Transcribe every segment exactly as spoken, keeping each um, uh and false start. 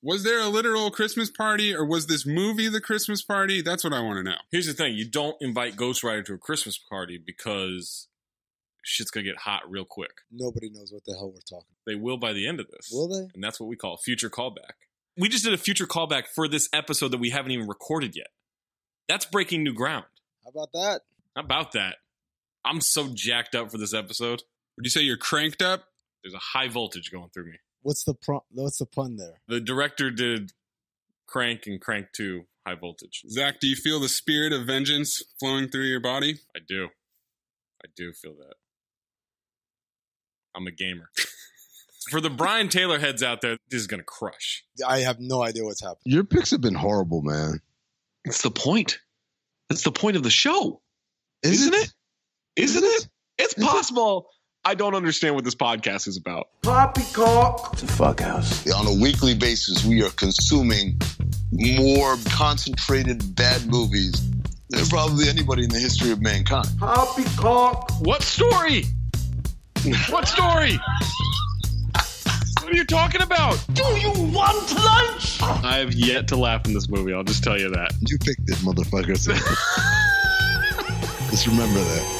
Was there a literal Christmas party, or was this movie the Christmas party? That's what I want to know. Here's the thing. You don't invite Ghost Rider to a Christmas party because shit's going to get hot real quick. Nobody knows what the hell we're talking about. They will by the end of this. Will they? And that's what we call a future callback. We just did a future callback for this episode that we haven't even recorded yet. That's breaking new ground. How about that? How about that? I'm so jacked up for this episode. Would you say you're cranked up? There's a high voltage going through me. What's the pro- What's the pun there? The director did Crank and Crank two High Voltage. Zach, do you feel the spirit of vengeance flowing through your body? I do. I do feel that. I'm a gamer. For the Brian Taylor heads out there, this is going to crush. I have no idea what's happening. Your picks have been horrible, man. It's the point. It's the point of the show. Is Isn't it? it? Isn't it? It's possible. I don't understand what this podcast is about. Poppycock. It's a fuck house. On a weekly basis, we are consuming more concentrated bad movies than probably anybody in the history of mankind. Poppycock. What story? What story? What are you talking about? Do you want lunch? I have yet to laugh in this movie. I'll just tell you that. You picked it, motherfucker. So just remember that.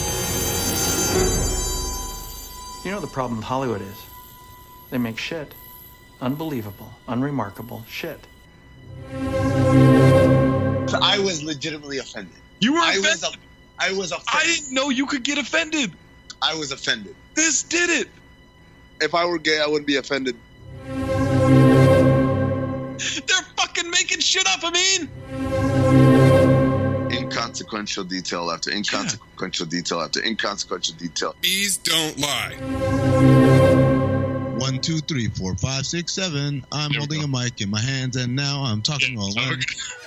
You know the problem with Hollywood is? They make shit. Unbelievable, unremarkable shit. I was legitimately offended. You were I offended? was, I was offended. I didn't know you could get offended. I was offended. This did it. If I were gay, I wouldn't be offended. They're fucking making shit up, I mean. Inconsequential detail after inconsequential yeah. detail after inconsequential detail. Bees don't lie. One, two, three, four, five, six, seven. I'm there holding a mic in my hands, and now I'm talking all alone.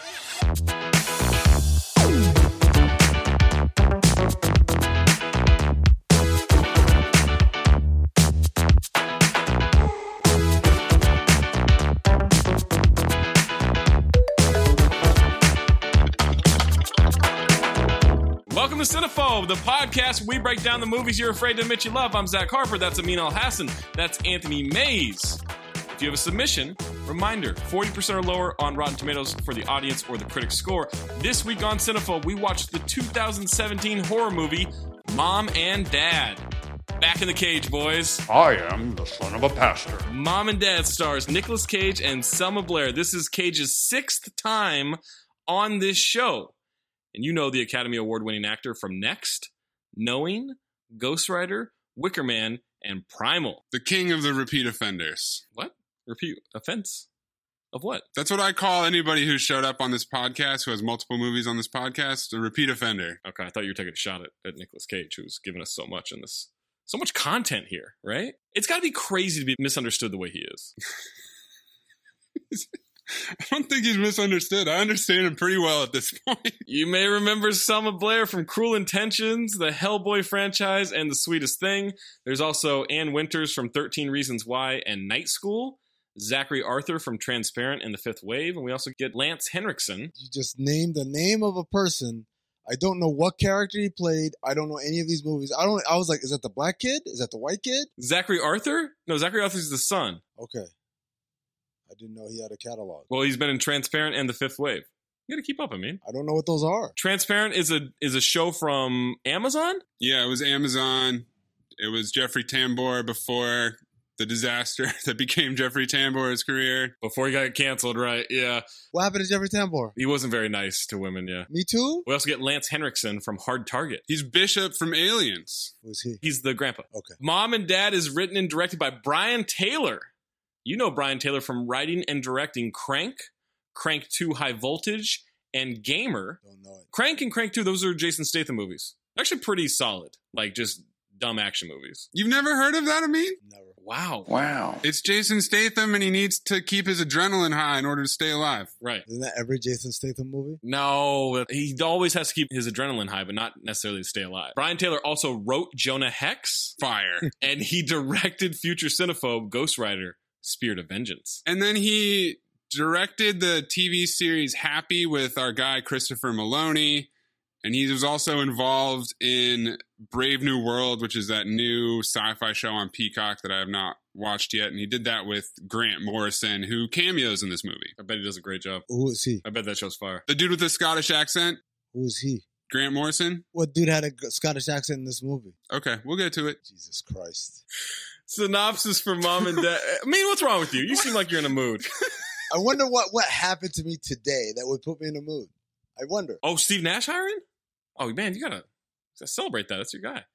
Welcome to Cinephobe, the podcast where we break down the movies you're afraid to admit you love. I'm Zach Harper. That's Amin Al-Hassan. That's Anthony Mays. If you have a submission, reminder, forty percent or lower on Rotten Tomatoes for the audience or the critic score. This week on Cinephobe, we watched the two thousand seventeen horror movie, Mom and Dad. Back in the cage, boys. I am the son of a pastor. Mom and Dad stars Nicolas Cage and Selma Blair. This is Cage's sixth time on this show. And you know the Academy Award-winning actor from Next, Knowing, Ghost Rider, Wicker Man, and Primal. The king of the repeat offenders. What? Repeat offense? Of what? That's what I call anybody who showed up on this podcast, who has multiple movies on this podcast, a repeat offender. Okay, I thought you were taking a shot at, at Nicolas Cage, who's given us so much in this, so much content here, right? It's got to be crazy to be misunderstood the way he is. I don't think he's misunderstood. I understand him pretty well at this point. You may remember Selma Blair from Cruel Intentions, the Hellboy franchise, and The Sweetest Thing. There's also Ann Winters from thirteen Reasons Why and Night School, Zachary Arthur from Transparent and The Fifth Wave, and we also get Lance Henriksen. You just named the name of a person. I don't know what character he played. I don't know any of these movies. I don't. I was like, is that the black kid? Is that the white kid? Zachary Arthur? No, Zachary Arthur's the son. Okay. I didn't know he had a catalog. Well, he's been in Transparent and The Fifth Wave. You gotta keep up, I mean. I don't know what those are. Transparent is a is a show from Amazon? Yeah, it was Amazon. It was Jeffrey Tambor before the disaster that became Jeffrey Tambor's career. Before he got canceled, right? Yeah. What happened to Jeffrey Tambor? He wasn't very nice to women, yeah. Me too? We also get Lance Henriksen from Hard Target. He's Bishop from Aliens. Who's he? He's the grandpa. Okay. Mom and Dad is written and directed by Brian Taylor. You know Brian Taylor from writing and directing Crank, Crank two High Voltage, and Gamer. Don't know it. Crank and Crank two, those are Jason Statham movies. Actually pretty solid. Like, just dumb action movies. You've never heard of that, Amin? Never. Wow. Wow. It's Jason Statham, and he needs to keep his adrenaline high in order to stay alive. Right. Isn't that every Jason Statham movie? No, he always has to keep his adrenaline high, but not necessarily to stay alive. Brian Taylor also wrote Jonah Hex. Fire. And he directed future cinephobe Ghost Rider, Spirit of Vengeance. And then he directed the T V series Happy with our guy Christopher Maloney. And he was also involved in Brave New World, which is that new sci-fi show on Peacock that I have not watched yet. And he did that with Grant Morrison, who cameos in this movie. I bet he does a great job. Who is he? I bet that show's fire. The dude with the Scottish accent. Who is he? Grant Morrison. What dude had a Scottish accent in this movie? Okay, we'll get to it. Jesus Christ. Synopsis for Mom and Dad. I mean, what's wrong with you? You seem like you're in a mood. I wonder what, what happened to me today that would put me in a mood. I wonder. Oh, Steve Nash hiring? Oh, man, you gotta, you gotta celebrate that. That's your guy.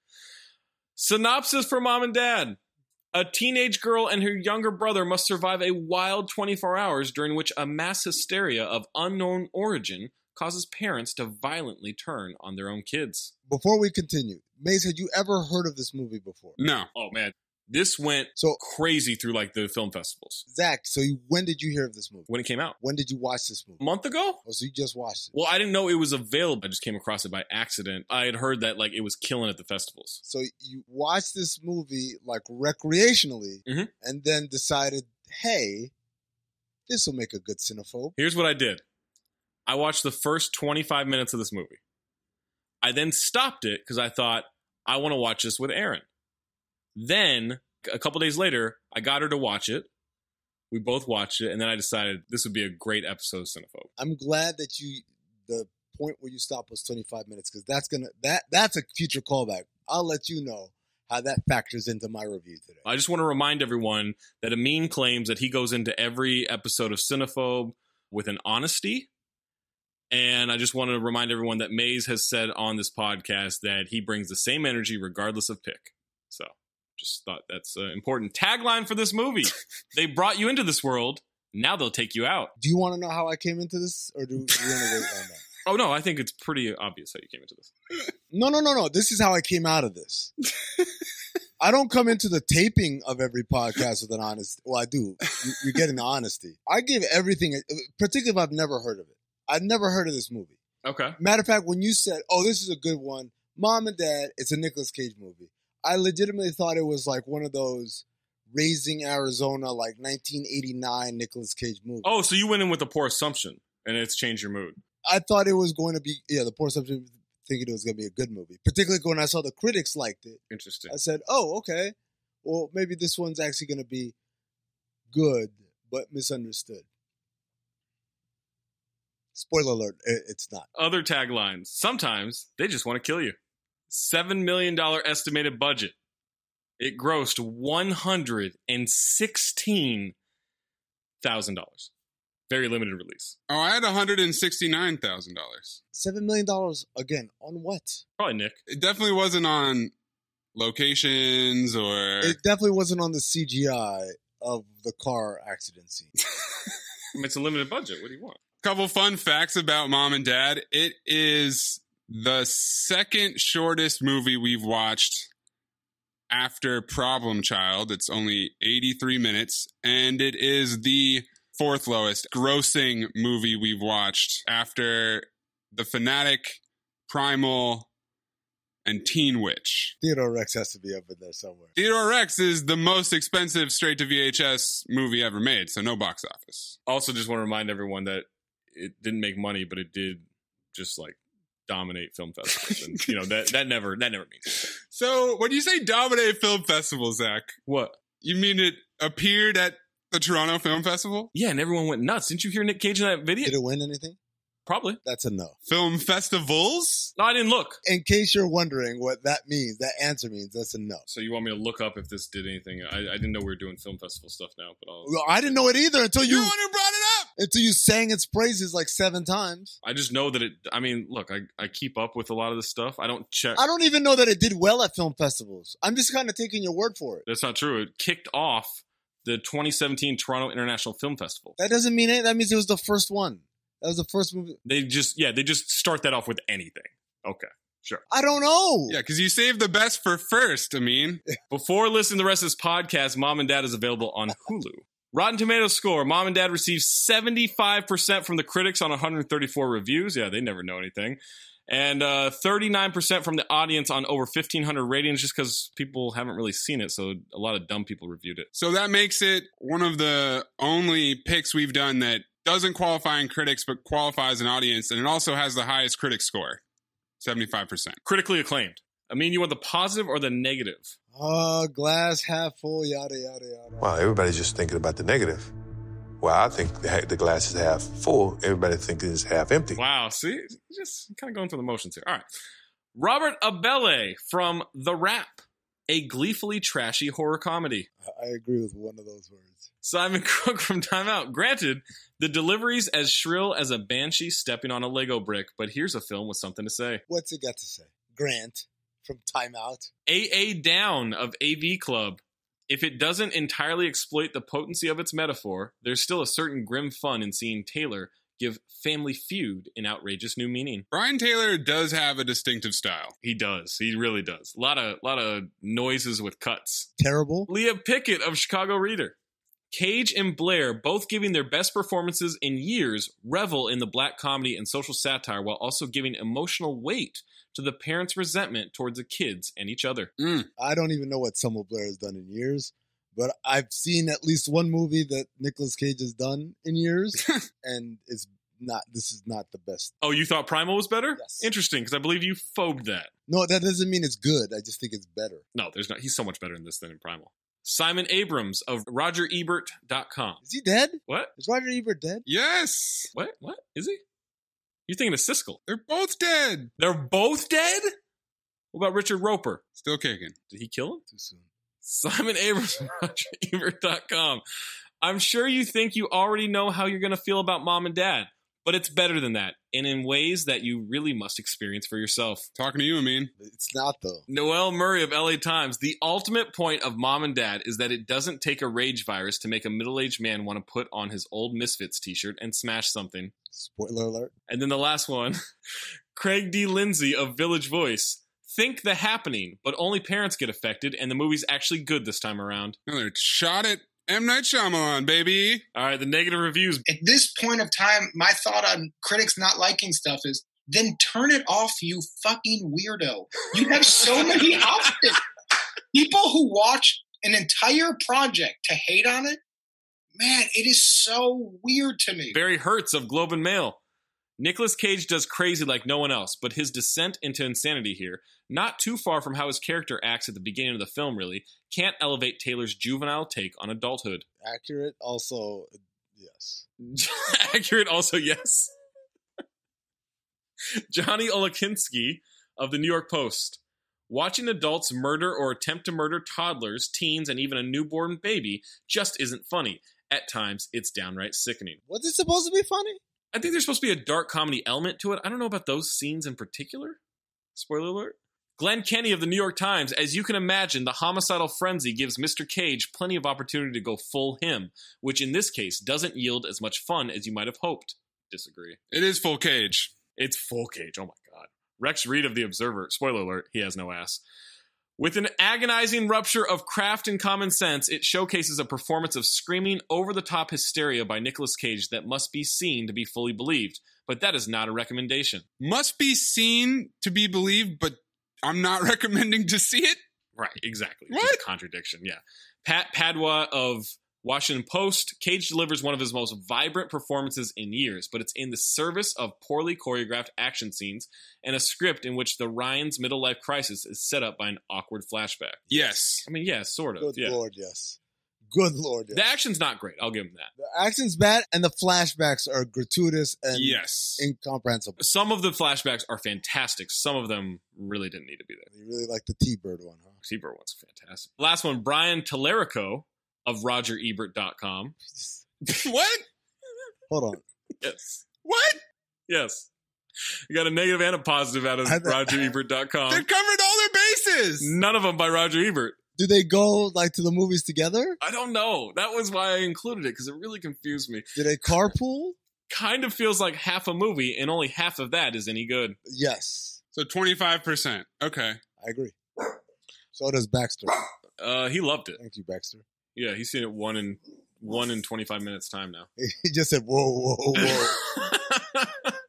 Synopsis for Mom and Dad. A teenage girl and her younger brother must survive a wild twenty-four hours during which a mass hysteria of unknown origin causes parents to violently turn on their own kids. Before we continue, Maze, had you ever heard of this movie before? No. Oh, man. This went so crazy through like the film festivals. Zach, so you, when did you hear of this movie? When it came out. When did you watch this movie? A month ago? Oh, so you just watched it. Well, I didn't know it was available. I just came across it by accident. I had heard that like it was killing at the festivals. So you watched this movie like recreationally mm-hmm. and then decided, hey, this will make a good cinephobe. Here's what I did. I watched the first twenty-five minutes of this movie. I then stopped it because I thought, I want to watch this with Aaron. Then, a couple days later, I got her to watch it. We both watched it, and then I decided this would be a great episode of Cinephobe. I'm glad that you, the point where you stopped was twenty-five minutes, because that's gonna that that's a future callback. I'll let you know how that factors into my review today. I just want to remind everyone that Amin claims that he goes into every episode of Cinephobe with an honesty. And I just want to remind everyone that Maze has said on this podcast that he brings the same energy regardless of pick. So just thought that's an important tagline for this movie. They brought you into this world. Now they'll take you out. Do you want to know how I came into this, or do, do you want to wait on that? Oh, no, I think it's pretty obvious how you came into this. No, no, no, no. This is how I came out of this. I don't come into the taping of every podcast with an honest. Well, I do. You, you're getting the honesty. I give everything, particularly if I've never heard of it. I'd never heard of this movie. Okay. Matter of fact, when you said, oh, this is a good one, Mom and Dad, it's a Nicolas Cage movie. I legitimately thought it was like one of those Raising Arizona, like nineteen eighty-nine Nicolas Cage movies. Oh, so you went in with a poor assumption, and it's changed your mood. I thought it was going to be, yeah, the poor assumption, thinking it was going to be a good movie. Particularly when I saw the critics liked it. Interesting. I said, oh, okay. Well, maybe this one's actually going to be good, but misunderstood. Spoiler alert, it's not. Other taglines. Sometimes they just want to kill you. seven million dollars estimated budget. It grossed one hundred sixteen thousand dollars. Very limited release. Oh, I had one hundred sixty-nine thousand dollars. seven million dollars, again, on what? Probably Nick. It definitely wasn't on locations or... It definitely wasn't on the C G I of the car accident scene. I mean, it's a limited budget. What do you want? Couple fun facts about Mom and Dad. It is the second shortest movie we've watched after Problem Child. It's only eighty-three minutes, and it is the fourth lowest grossing movie we've watched after The Fanatic, Primal, and Teen Witch. Theodore Rex has to be up in there somewhere. Theodore Rex is the most expensive straight-to-V H S movie ever made, so no box office. Also, just want to remind everyone that it didn't make money, but it did just like dominate film festivals, and you know that that never that never means anything. So when you say dominate film festivals, Zach, what you mean? It appeared at the Toronto Film Festival? Yeah, and everyone went nuts. Didn't you hear Nick Cage in that video? Did it win anything? Probably. That's a no. Film festivals? No, I didn't look. In case you're wondering what that means, that answer means, that's a no. So you want me to look up if this did anything? I, I didn't know we were doing film festival stuff now, but I'll... Well, I didn't know it either until you... You're the one who brought it up! Until you sang its praises like seven times. I just know that it... I mean, look, I, I keep up with a lot of this stuff. I don't check... I don't even know that it did well at film festivals. I'm just kind of taking your word for it. That's not true. It kicked off the twenty seventeen Toronto International Film Festival. That doesn't mean it. That means it was the first one. That was the first movie. They just, yeah, they just start that off with anything. Okay, sure. I don't know. Yeah, because you saved the best for first, I mean. Before listening to the rest of this podcast, Mom and Dad is available on Hulu. Rotten Tomatoes score, Mom and Dad received seventy-five percent from the critics on one hundred thirty-four reviews. Yeah, they never know anything. And uh, thirty-nine percent from the audience on over fifteen hundred ratings, just because people haven't really seen it. So a lot of dumb people reviewed it. So that makes it one of the only picks we've done that doesn't qualify in critics, but qualifies in audience. And it also has the highest critic score. seventy-five percent. Critically acclaimed. I mean, you want the positive or the negative? Uh, glass half full, yada, yada, yada. Well, everybody's just thinking about the negative. Well, I think the, the glass is half full. Everybody thinks it's half empty. Wow, see? Just kind of going through the motions here. All right. Robert Abele from The Wrap, a gleefully trashy horror comedy. I agree with one of those words. Simon Crook from Time Out. Granted, the delivery's as shrill as a banshee stepping on a Lego brick, but here's a film with something to say. What's it got to say? Grant from Time Out. A A Down of A V Club. If it doesn't entirely exploit the potency of its metaphor, there's still a certain grim fun in seeing Taylor give Family Feud an outrageous new meaning. Brian Taylor does have a distinctive style. He does. He really does. A lot of, lot of noises with cuts. Terrible. Leah Pickett of Chicago Reader. Cage and Blair, both giving their best performances in years, revel in the black comedy and social satire while also giving emotional weight to the parents' resentment towards the kids and each other. Mm. I don't even know what Selma Blair has done in years, but I've seen at least one movie that Nicolas Cage has done in years, and it's not. This is not the best. Oh, you thought Primal was better? Yes. Interesting, because I believe you phobed that. No, that doesn't mean it's good. I just think it's better. No, there's not. He's so much better in this than in Primal. Simon Abrams of Roger Ebert dot com. Is he dead? What? Is Roger Ebert dead? Yes. What? What? Is he? You're thinking of Siskel. They're both dead. They're both dead? What about Richard Roper? Still kicking. Did he kill him? Too soon. Simon Abrams of Roger Ebert dot com. I'm sure you think you already know how you're going to feel about Mom and Dad, but it's better than that, and in ways that you really must experience for yourself. Talking to you, Amin. It's not, though. Noel Murray of L A Times. The ultimate point of Mom and Dad is that it doesn't take a rage virus to make a middle-aged man want to put on his old Misfits t-shirt and smash something. Spoiler alert. And then the last one, Craig D. Lindsay of Village Voice. Think The Happening, but only parents get affected, and the movie's actually good this time around. Another shot at M. Night Shyamalan, baby. All right, the negative reviews. At this point of time, my thought on critics not liking stuff is, then turn it off, you fucking weirdo. You have so many options. People who watch an entire project to hate on it, man, it is so weird to me. Barry Hertz of Globe and Mail. Nicolas Cage does crazy like no one else, but his descent into insanity here, not too far from how his character acts at the beginning of the film really, can't elevate Taylor's juvenile take on adulthood. Accurate, also, yes. Accurate, also, yes. Johnny Olakinski of the New York Post. Watching adults murder or attempt to murder toddlers, teens, and even a newborn baby just isn't funny. At times, it's downright sickening. Was it supposed to be funny? I think there's supposed to be a dark comedy element to it. I don't know about those scenes in particular. Spoiler alert. Glenn Kenny of the New York Times. As you can imagine, the homicidal frenzy gives Mister Cage plenty of opportunity to go full him, which in this case doesn't yield as much fun as you might have hoped. Disagree. It is full Cage. It's full Cage. Oh my God. Rex Reed of The Observer. Spoiler alert. He has no ass. With an agonizing rupture of craft and common sense, it showcases a performance of screaming over-the-top hysteria by Nicolas Cage that must be seen to be fully believed. But that is not a recommendation. Must be seen to be believed, but I'm not recommending to see it? Right, exactly. What? It's a contradiction, yeah. Pat Padua of Washington Post. Cage delivers one of his most vibrant performances in years, but it's in the service of poorly choreographed action scenes and a script in which the Ryan's middle life crisis is set up by an awkward flashback. Yes. I mean, yeah, sort of. Good yeah. Lord, yes. Good Lord, yes. The action's not great. I'll give him that. The action's bad, and the flashbacks are gratuitous and yes. incomprehensible. Some of the flashbacks are fantastic. Some of them really didn't need to be there. You really like the T-Bird one, huh? T-Bird one's fantastic. Last one, Brian Tallarico of Roger Ebert dot com. What? Hold on. Yes. What? Yes. You got a negative and a positive out of Roger Ebert dot com. They covered all their bases. None of them by Roger Ebert. Do they go like to the movies together? I don't know. That was why I included it, because it really confused me. Do they carpool? Kind of feels like half a movie, and only half of that is any good. Yes. So twenty-five percent. Okay. I agree. So does Baxter. Uh, he loved it. Thank you, Baxter. Yeah, he's seen it one in one in twenty-five minutes time now. He just said, whoa, whoa, whoa.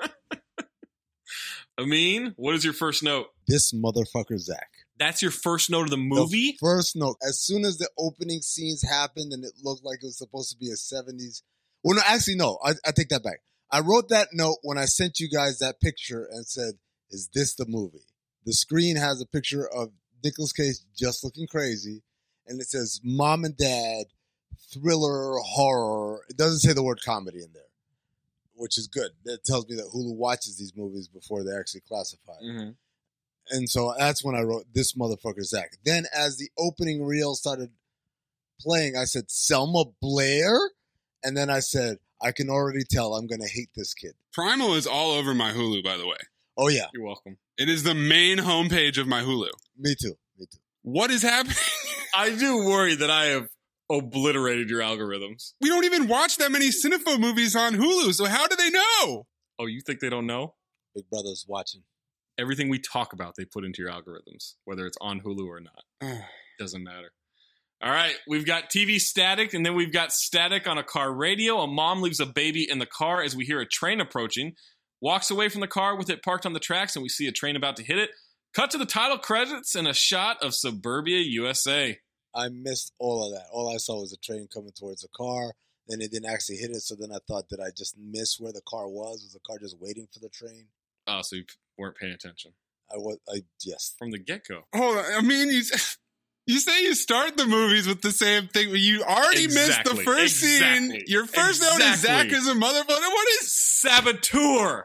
Amin, what is your first note? This motherfucker, Zach. That's your first note of the movie? The first note. As soon as the opening scenes happened and it looked like it was supposed to be a seventies. Well, no, actually, no. I, I take that back. I wrote that note when I sent you guys that picture and said, is this the movie? The screen has a picture of Nicolas Cage just looking crazy, and it says Mom and Dad, thriller, horror. It doesn't say the word comedy in there, which is good. That tells me that Hulu watches these movies before they actually classify it. Mm-hmm. And so that's when I wrote this motherfucker Zach. Then as the opening reel started playing, I said, Selma Blair? And then I said, I can already tell I'm going to hate this kid. Primal is all over my Hulu, by the way. Oh, yeah. You're welcome. It is the main homepage of my Hulu. Me too. Me too. What is happening? I do worry that I have obliterated your algorithms. We don't even watch that many Cinephobe movies on Hulu, so how do they know? Oh, you think they don't know? Big Brother's watching. Everything we talk about, they put into your algorithms, whether it's on Hulu or not. Doesn't matter. All right, we've got T V static, and then we've got static on a car radio. A mom leaves a baby in the car as we hear a train approaching, walks away from the car with it parked on the tracks, and we see a train about to hit it. Cut to the title credits and a shot of Suburbia, U S A. I missed all of that. All I saw was a train coming towards a car. Then it didn't actually hit it, so then I thought that I just missed where the car was. Was the car just waiting for the train? Oh, so you weren't paying attention. I was, I, yes. From the get-go. Hold on. I mean, you, you say you start the movies with the same thing, but you already exactly. missed the first exactly. scene. Your first exactly. note is Zach is a motherfucker. What is... Saboteur.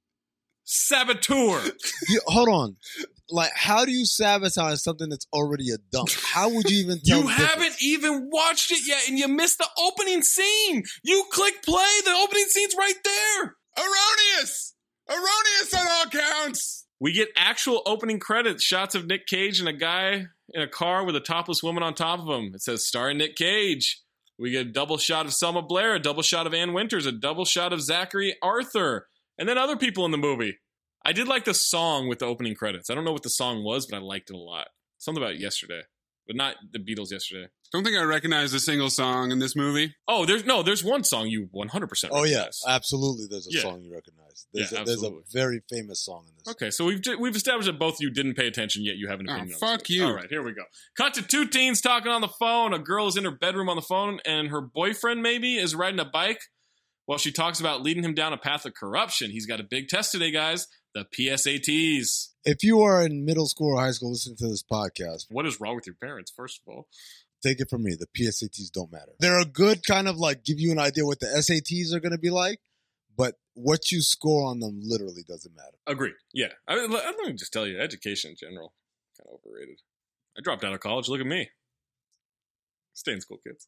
Saboteur. You, hold on. Like, how do you sabotage something that's already a dump? How would you even tell You the haven't difference? even watched it yet, and you missed the opening scene. You click play, the opening scene's right there. Erroneous! Erroneous on all counts! We get actual opening credits, shots of Nick Cage and a guy in a car with a topless woman on top of him. It says, starring Nick Cage. We get a double shot of Selma Blair, a double shot of Ann Winters, a double shot of Zachary Arthur, and then other people in the movie. I did like the song with the opening credits. I don't know what the song was, but I liked it a lot. Something about Yesterday, but not the Beatles Yesterday. Don't think I recognized a single song in this movie. Oh, there's no, there's one song you one hundred percent Oh, recognize. yeah. Absolutely, there's a Yeah. song you recognize. There's, Yeah, a, there's a absolutely. very famous song in this. Okay, so we've we've established that both of you didn't pay attention, yet you have an Oh, opinion. on fuck this. you. All right, here we go. Cut to two teens talking on the phone. A girl is in her bedroom on the phone, and her boyfriend, maybe, is riding a bike while she talks about leading him down a path of corruption. He's got a big test today, guys. The P S A Ts. If you are in middle school or high school listening to this podcast, What is wrong with your parents, first of all? take it from me. The P S A Ts don't matter. They're a good kind of like give you an idea what the S A Ts are going to be like, but what you score on them literally doesn't matter. Agreed. Yeah. I mean, let me just tell you, education in general, kind of overrated. I dropped out of college. Look at me. Stay in school, kids.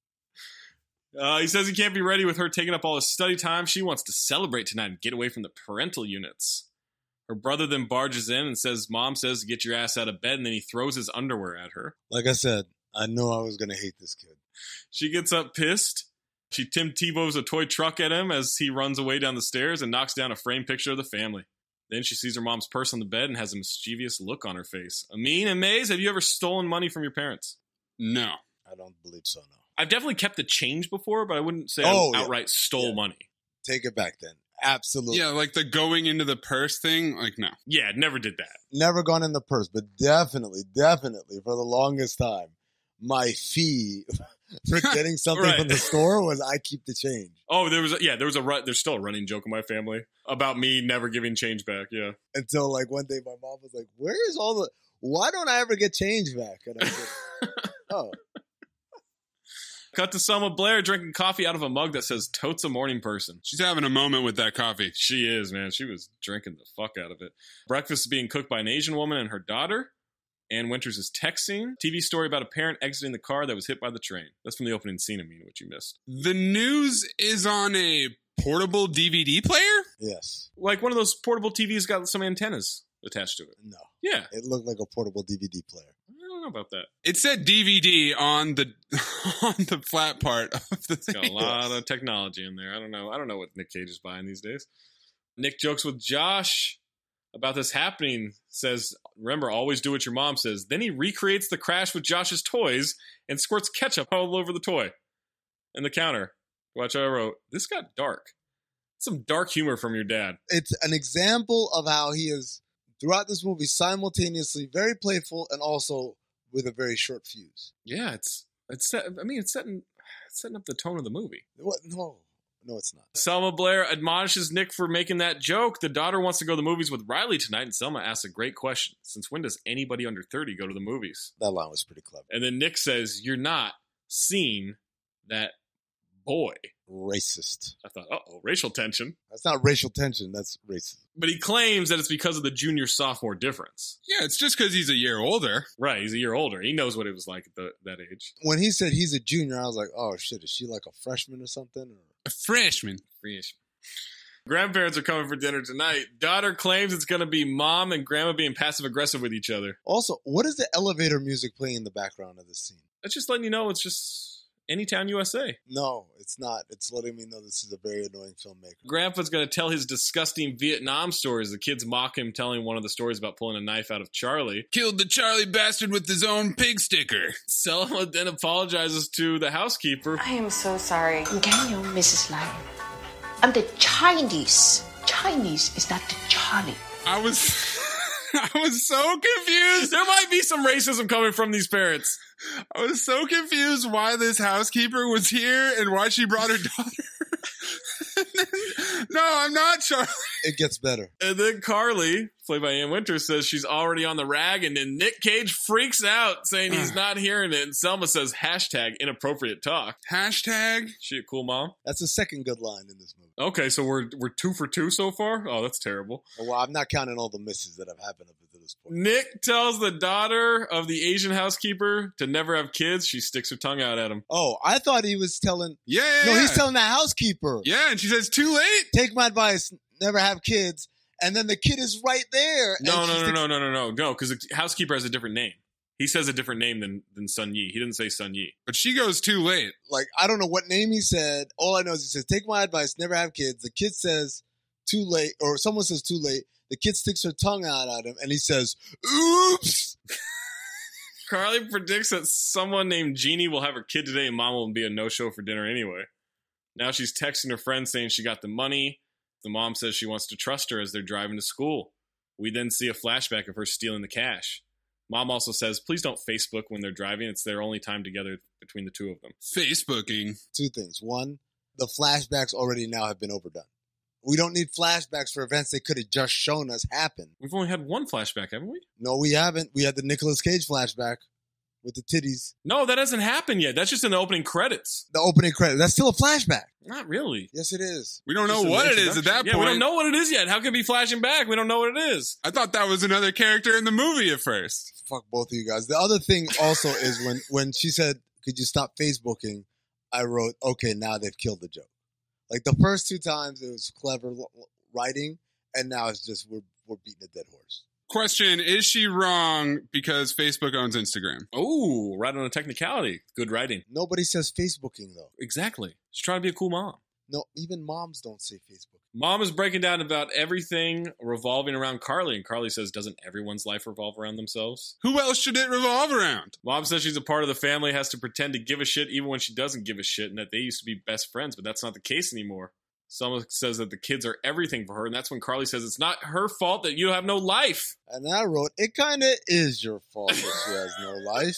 Uh, he says he can't be ready with her taking up all his study time. She wants to celebrate tonight and get away from the parental units. Her brother then barges in and says, Mom says to get your ass out of bed, and then he throws his underwear at her. Like I said, I knew I was going to hate this kid. She gets up pissed. She Tim Tebow's a toy truck at him as he runs away down the stairs and knocks down a framed picture of the family. Then she sees her mom's purse on the bed and has a mischievous look on her face. Amin and Maze, have you ever stolen money from your parents? No. I don't believe so, no. I've definitely kept the change before, but I wouldn't say Oh, I yeah. outright stole Yeah. money. Take it back then. Absolutely. Yeah, like the going into the purse thing, like no. Yeah, never did that. Never gone in the purse, but definitely, definitely for the longest time, my fee for getting something Right. from the store was I keep the change. Oh, there was a, yeah, there was a ru- there's still a running joke in my family about me never giving change back. Yeah. Until like one day my mom was like, where is all the, why don't I ever get change back? And I said, oh. Cut to Selma Blair drinking coffee out of a mug that says "Totes a morning person." She's having a moment with that coffee. She is, man. She was drinking the fuck out of it. Breakfast is being cooked by an Asian woman and her daughter. Ann Winters is texting. T V story about a parent exiting the car that was hit by the train. That's from the opening scene, I mean, what you missed. The news is on a portable D V D player? Yes. Like one of those portable T Vs got some antennas attached to it. No. Yeah. It looked like a portable D V D player. I don't know about that. It said D V D on the on the flat part of the It's got thing. a lot of technology in there. I don't know. I don't know what Nick Cage is buying these days. Nick jokes with Josh about this happening. Says, remember, always do what your mom says. Then he recreates the crash with Josh's toys and squirts ketchup all over the toy and the counter. Watch what I wrote. This got dark. Some dark humor from your dad. It's an example of how he is, throughout this movie, simultaneously very playful and also with a very short fuse. Yeah, it's it's. Set, I mean, it's setting it's setting up the tone of the movie. What? No. No, it's not. Selma Blair admonishes Nick for making that joke. The daughter wants to go to the movies with Riley tonight, and Selma asks a great question. Since when does anybody under thirty go to the movies? That line was pretty clever. And then Nick says, you're not seeing that boy. Racist. I thought, uh-oh, racial tension. That's not racial tension. That's racist. But he claims that it's because of the junior-sophomore difference. Yeah, it's just because he's a year older. Right, he's a year older. He knows what it was like at the, that age. When he said he's a junior, I was like, oh, shit, is she like a freshman or something? Or? A freshman. Freshman. Grandparents are coming for dinner tonight. Daughter claims it's going to be mom and grandma being passive-aggressive with each other. Also, what is the elevator music playing in the background of this scene? That's just letting you know it's just Anytown, U S A. No, it's not. It's letting me know this is a very annoying filmmaker. Grandpa's going to tell his disgusting Vietnam stories. The kids mock him telling one of the stories about pulling a knife out of Charlie. Killed the Charlie bastard with his own pig sticker. Selma then apologizes to the housekeeper. I am so sorry. Can you, Missus Lai? I'm the Chinese. Chinese is not the Charlie. I was... I was so confused. There might be some racism coming from these parents. I was so confused why this housekeeper was here and why she brought her daughter. No, I'm not Charlie. It gets better. And then Carly, played by Ann Winters, says she's already on the rag, and then Nick Cage freaks out, saying he's not hearing it. And Selma says, hashtag inappropriate talk. Hashtag. She a cool mom? That's the second good line in this movie. Okay, so we're we're two for two so far? Oh, that's terrible. Well, I'm not counting all the misses that have happened up to this point. Nick tells the daughter of the Asian housekeeper to never have kids. She sticks her tongue out at him. Oh, I thought he was telling... Yeah, yeah, No, yeah. he's telling the housekeeper. Yeah, and she says, too late. Take my advice, never have kids. And then the kid is right there. No, and no, she no, sticks- no, no, no, no, no, because the housekeeper has a different name. He says a different name than, than Sun Yi. He didn't say Sun Yi. But she goes too late. Like, I don't know what name he said. All I know is he says, take my advice, never have kids. The kid says too late, or someone says too late. The kid sticks her tongue out at him, and he says, oops. Carly predicts that someone named Jeannie will have her kid today, and mom will be a no-show for dinner anyway. Now she's texting her friend saying she got the money. The mom says she wants to trust her as they're driving to school. We then see a flashback of her stealing the cash. Mom also says, please don't Facebook when they're driving. It's their only time together between the two of them. Facebooking. Two things. One, the flashbacks already now have been overdone. We don't need flashbacks for events they could have just shown us happen. We've only had one flashback, haven't we? No, we haven't. We had the Nicolas Cage flashback with the titties. No, that hasn't happened yet. That's just in the opening credits. The opening credit. That's still a flashback. Not really. Yes, it is. We don't know Just what an it is at that yeah, point. we don't know what it is yet. How can it be flashing back? We don't know what it is. I thought that was another character in the movie at first. Fuck both of you guys. The other thing also is when, when she said, could you stop Facebooking? I wrote, okay, now they've killed the joke. Like the first two times it was clever writing, and now it's just we're we're beating a dead horse. Question, is she wrong because Facebook owns Instagram? Oh, right on a technicality. Good writing. Nobody says Facebooking, though. Exactly. She's trying to be a cool mom. No, even moms don't say Facebook. Mom is breaking down about everything revolving around Carly, and Carly says, doesn't everyone's life revolve around themselves? Who else should it revolve around? Mom says she's a part of the family, has to pretend to give a shit even when she doesn't give a shit, and that they used to be best friends, but that's not the case anymore. Selma says that the kids are everything for her, and that's when Carly says it's not her fault that you have no life. And I wrote, it kind of is your fault that she has no life.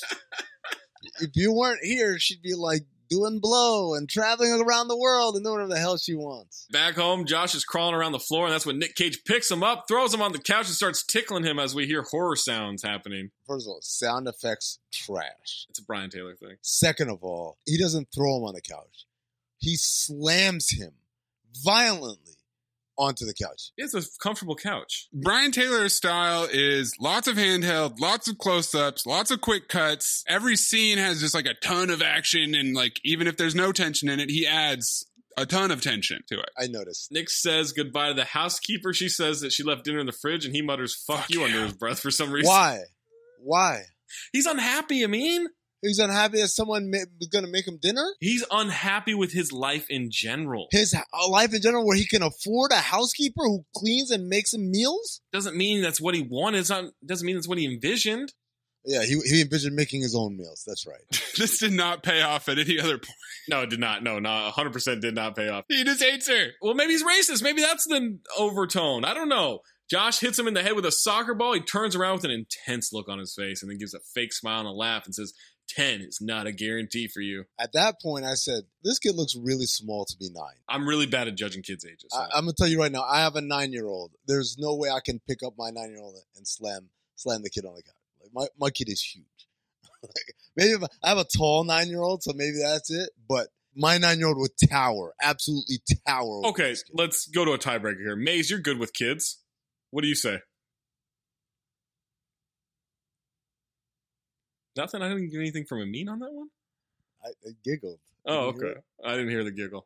If you weren't here, she'd be like doing blow and traveling around the world and doing whatever the hell she wants. Back home, Josh is crawling around the floor, and that's when Nick Cage picks him up, throws him on the couch, and starts tickling him as we hear horror sounds happening. First of all, sound effects, trash. It's a Brian Taylor thing. Second of all, he doesn't throw him on the couch. He slams him violently onto the couch. It's a comfortable couch. Brian Taylor's style is lots of handheld, lots of close-ups, lots of quick cuts. Every scene has just like a ton of action, and like even if there's no tension in it, he adds a ton of tension to it. I noticed. Nick says goodbye to the housekeeper. She says that she left dinner in the fridge, and he mutters, fuck, fuck you, yeah. under his breath for some reason. Why? Why? He's unhappy, I mean. He's unhappy that someone was going to make him dinner? He's unhappy with his life in general. His life in general where he can afford a housekeeper who cleans and makes him meals? Doesn't mean that's what he wanted. It's not, doesn't mean that's what he envisioned. Yeah, he, he envisioned making his own meals. That's right. This did not pay off at any other point. No, it did not. No, not one hundred percent did not pay off. He just hates her. Well, maybe he's racist. Maybe that's the overtone. I don't know. Josh hits him in the head with a soccer ball. He turns around with an intense look on his face and then gives a fake smile and a laugh and says, ten is not a guarantee for you. At that point, I said, this kid looks really small to be nine. I'm really bad at judging kids' ages. So. I, I'm going to tell you right now, I have a nine-year-old. There's no way I can pick up my nine-year-old and slam slam the kid on the couch. Like my, my kid is huge. Like, maybe if I have a tall nine-year-old, so maybe that's it. But my nine-year-old would tower, absolutely tower. Okay, let's go to a tiebreaker here. Maze, you're good with kids. What do you say? Nothing? I didn't get anything from Amin on that one? I, I giggled. Oh, okay. I didn't hear the giggle.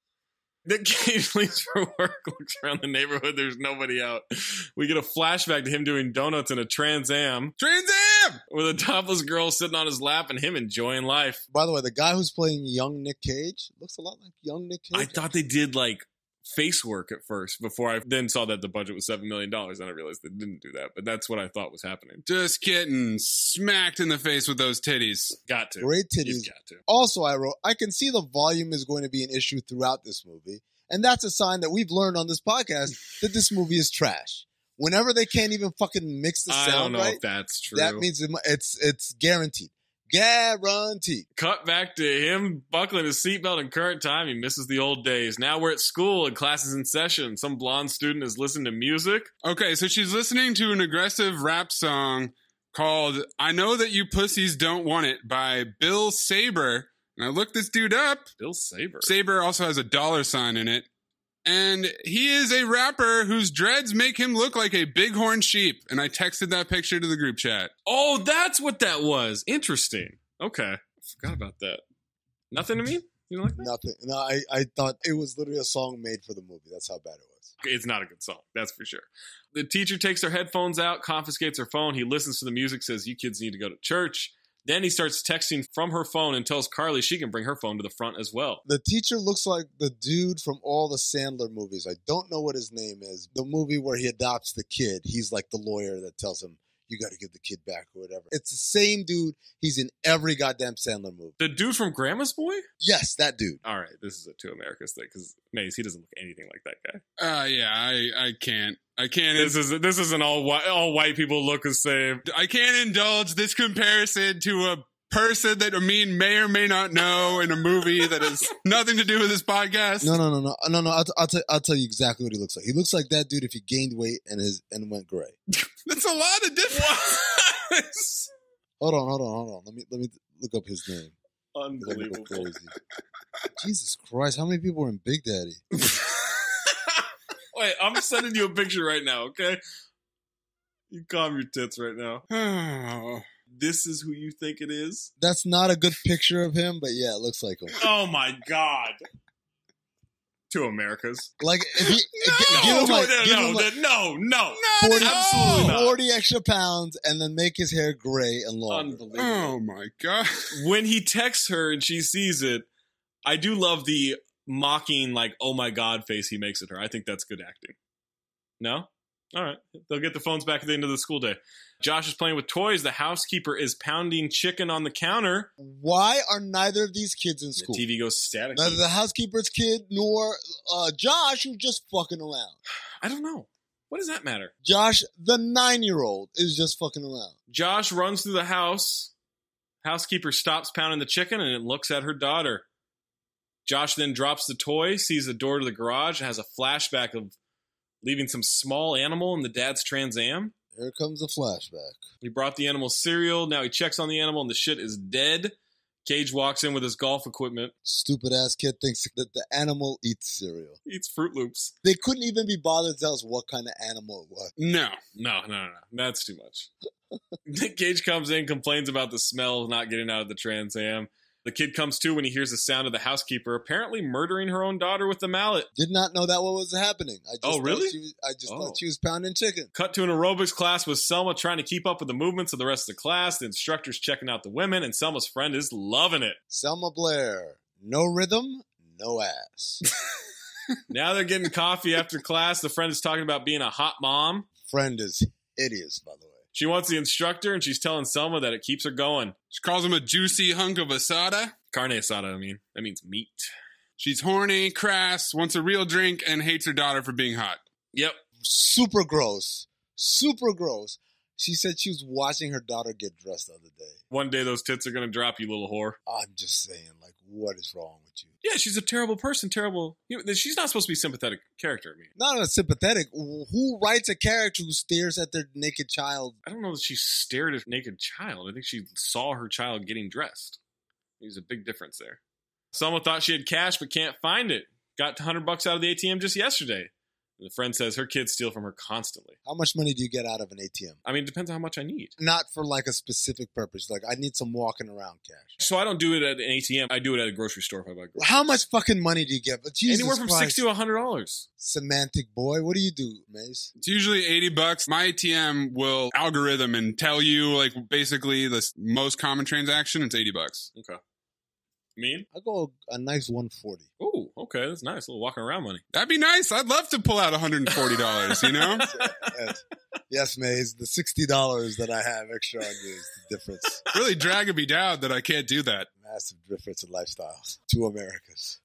Nick Cage leaves for work, looks around the neighborhood, there's nobody out. We get a flashback to him doing donuts in a Trans Am. Trans Am! With a topless girl sitting on his lap and him enjoying life. By the way, the guy who's playing young Nick Cage looks a lot like young Nick Cage. I thought they did like face work at first before I then saw that the budget was seven million dollars and I realized they didn't do that. But that's what I thought was happening. Just getting smacked in the face with those titties. Got to. Great titties. You've got to. Also, I wrote, I can see the volume is going to be an issue throughout this movie. And that's a sign that we've learned on this podcast that this movie is trash. Whenever they can't even fucking mix the sound I don't know right, if that's true. that means it, it's it's guaranteed. Guaranteed. Cut back to him buckling his seatbelt in current time. He misses the old days. Now we're at school and class is in session. Some blonde student is listening to music. Okay, so she's listening to an aggressive rap song called I Know That You Pussies Don't Want It by Bill Saber. And I looked this dude up. Bill Saber. Saber also has a dollar sign in it. And he is a rapper whose dreads make him look like a bighorn sheep. And I texted that picture to the group chat. Oh, that's what that was. Interesting. Okay. I forgot about that. Nothing to me? You don't like that? Nothing. No, I, I thought it was literally a song made for the movie. That's how bad it was. It's not a good song. That's for sure. The teacher takes her headphones out, confiscates her phone. He listens to the music, says, you kids need to go to church. Then he starts texting from her phone and tells Carly she can bring her phone to the front as well. The teacher looks like the dude from all the Sandler movies. I don't know what his name is. The movie where he adopts the kid. He's like the lawyer that tells him, you got to give the kid back or whatever. It's the same dude. He's in every goddamn Sandler movie. The dude from Grandma's Boy? Yes, that dude. All right, this is a Two Americas thing because Maze, he doesn't look anything like that guy. Uh, yeah, I, I can't. I can't. This is this isn't all white. All white people look the same. I can't indulge this comparison to a person that Amin may or may not know in a movie that has nothing to do with this podcast. No, no, no, no, no, no. I'll, t- I'll, t- I'll tell you exactly what he looks like. He looks like that dude if he gained weight and his and went gray. That's a lot of difference. hold on, hold on, hold on. Let me let me look up his name. Unbelievable. Crazy. Jesus Christ, how many people are in Big Daddy? Wait, I'm sending you a picture right now, okay? You calm your tits right now. Oh. This is who you think it is? That's not a good picture of him, but yeah, it looks like him. Oh my God. Two Americas. Like, if he, no, if, give him like, no, give no, him like no, no, forty, absolutely not. forty extra pounds and then make his hair gray and long. Unbelievable. Oh my God. When he texts her and she sees it, I do love the mocking, like, oh my God face he makes at her. I think that's good acting. No? All right. They'll get the phones back at the end of the school day. Josh is playing with toys. The housekeeper is pounding chicken on the counter. Why are neither of these kids in school? The T V goes static. Neither the housekeeper's kid nor uh, Josh, who's just fucking around. I don't know. What does that matter? Josh, the nine-year-old, is just fucking around. Josh runs through the house. Housekeeper stops pounding the chicken and it looks at her daughter. Josh then drops the toy, sees the door to the garage, and has a flashback of leaving some small animal in the dad's Trans Am. Here comes a flashback. He brought the animal cereal. Now he checks on the animal and the shit is dead. Cage walks in with his golf equipment. Stupid ass kid thinks that the animal eats cereal. Eats Fruit Loops. They couldn't even be bothered to tell us what kind of animal it was. No. No, no, no, no. That's too much. Nick Cage comes in, complains about the smell of not getting out of the Trans Am. The kid comes to when he hears the sound of the housekeeper apparently murdering her own daughter with the mallet. Did not know that what was happening. I just oh, really? She was, I just oh. thought she was pounding chicken. Cut to an aerobics class with Selma trying to keep up with the movements of the rest of the class. The instructor's checking out the women, and Selma's friend is loving it. Selma Blair. No rhythm, no ass. Now they're getting coffee after class. The friend is talking about being a hot mom. Friend is hideous, by the way. She wants the instructor, and she's telling Selma that it keeps her going. She calls him a juicy hunk of asada. Carne asada, I mean. That means meat. She's horny, crass, wants a real drink, and hates her daughter for being hot. Yep. Super gross. Super gross. She said she was watching her daughter get dressed the other day. One day those tits are going to drop, you little whore. I'm just saying, like, what is wrong with you? Yeah, she's a terrible person, terrible. You know, she's not supposed to be a sympathetic character. I mean, Not a sympathetic. Who writes a character who stares at their naked child? I don't know that she stared at a naked child. I think she saw her child getting dressed. There's a big difference there. Someone thought she had cash but can't find it. Got one hundred bucks out of the A T M just yesterday. The friend says her kids steal from her constantly. How much money do you get out of an A T M? I mean, it depends on how much I need. Not for like a specific purpose. Like, I need some walking around cash. So I don't do it at an A T M. I do it at a grocery store if I buy groceries. How much fucking money do you get? But Jesus Anywhere from Christ. sixty to one hundred dollars. Semantic boy. What do you do, Mace? It's usually eighty bucks. My A T M will algorithm and tell you, like, basically the most common transaction. It's eighty bucks. Okay. Mean? I go a nice one forty. Oh, okay. That's nice. A little walking around money. That'd be nice. I'd love to pull out one hundred forty dollars, you know? yes. yes, Maze. The sixty dollars that I have extra on you is the difference. Really dragging me down that I can't do that. Massive difference in lifestyles. Two Americas.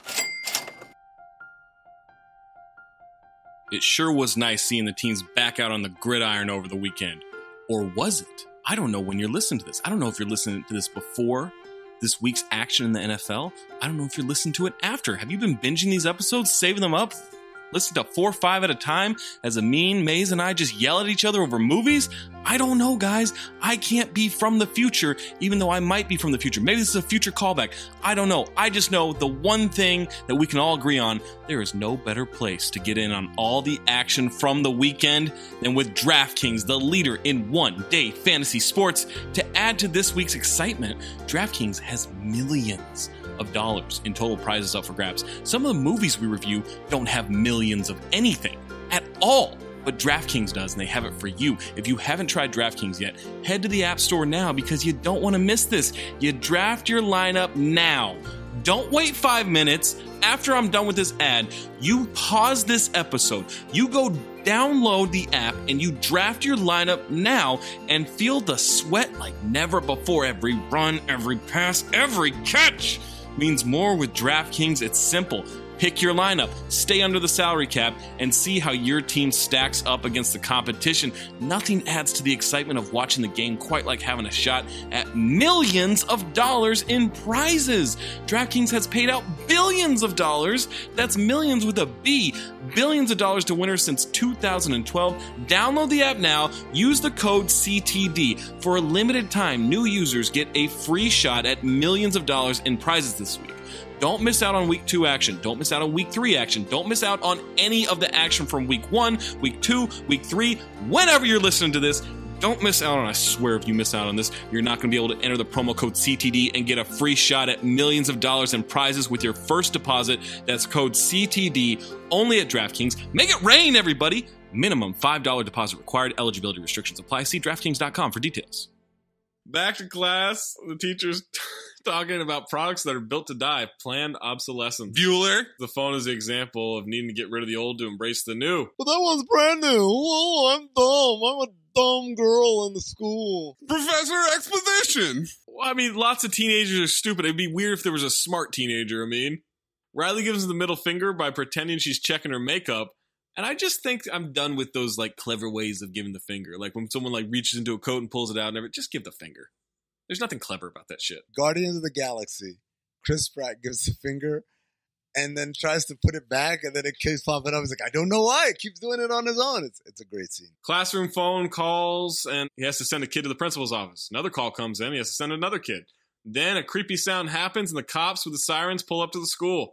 It sure was nice seeing the teams back out on the gridiron over the weekend. Or was it? I don't know when you're listening to this. I don't know if you're listening to this before this week's action in the N F L. I don't know if you're listening to it after. Have you been binging these episodes, saving them up, listen to four or five at a time as Amin, Maze, and I just yell at each other over movies? I don't know, guys. I can't be from the future, even though I might be from the future. Maybe this is a future callback. I don't know. I just know the one thing that we can all agree on, there is no better place to get in on all the action from the weekend than with DraftKings, the leader in one-day fantasy sports. To add to this week's excitement, DraftKings has millions of dollars in total prizes up for grabs. Some of the movies we review don't have millions of anything at all, but DraftKings does, and they have it for you. If you haven't tried DraftKings yet, head to the App Store now because you don't want to miss this. You draft your lineup now. Don't wait five minutes. After I'm done with this ad, you pause this episode. You go download the app and you draft your lineup now and feel the sweat like never before. Every run, every pass, every catch means more with DraftKings. It's simple. Pick your lineup, stay under the salary cap, and see how your team stacks up against the competition. Nothing adds to the excitement of watching the game quite like having a shot at millions of dollars in prizes. DraftKings has paid out billions of dollars. That's millions with a B. Billions of dollars to winners since two thousand twelve. Download the app now. Use the code C T D. For a limited time, new users get a free shot at millions of dollars in prizes this week. Don't miss out on week two action. Don't miss out on week three action. Don't miss out on any of the action from week one, week two, week three. Whenever you're listening to this, don't miss out on, I swear if you miss out on this, you're not going to be able to enter the promo code C T D and get a free shot at millions of dollars in prizes with your first deposit. That's code C T D only at DraftKings. Make it rain, everybody. Minimum five dollars deposit required. Eligibility restrictions apply. See DraftKings dot com for details. Back to class. The teacher's talking about products that are built to die. Planned obsolescence. Bueller. The phone is the example of needing to get rid of the old to embrace the new. But that one's brand new. Oh, I'm dumb. I'm a dumb girl in the school. Professor Exposition. Well, I mean, lots of teenagers are stupid. It'd be weird if there was a smart teenager, I mean. Riley gives him the middle finger by pretending she's checking her makeup. And I just think I'm done with those, like, clever ways of giving the finger. Like, when someone, like, reaches into a coat and pulls it out and everything, just give the finger. There's nothing clever about that shit. Guardians of the Galaxy. Chris Pratt gives the finger and then tries to put it back, and then it keeps popping up. He's like, I don't know why. It keeps doing it on his own. It's it's a great scene. Classroom phone calls, and he has to send a kid to the principal's office. Another call comes in. He has to send another kid. Then a creepy sound happens, and the cops with the sirens pull up to the school.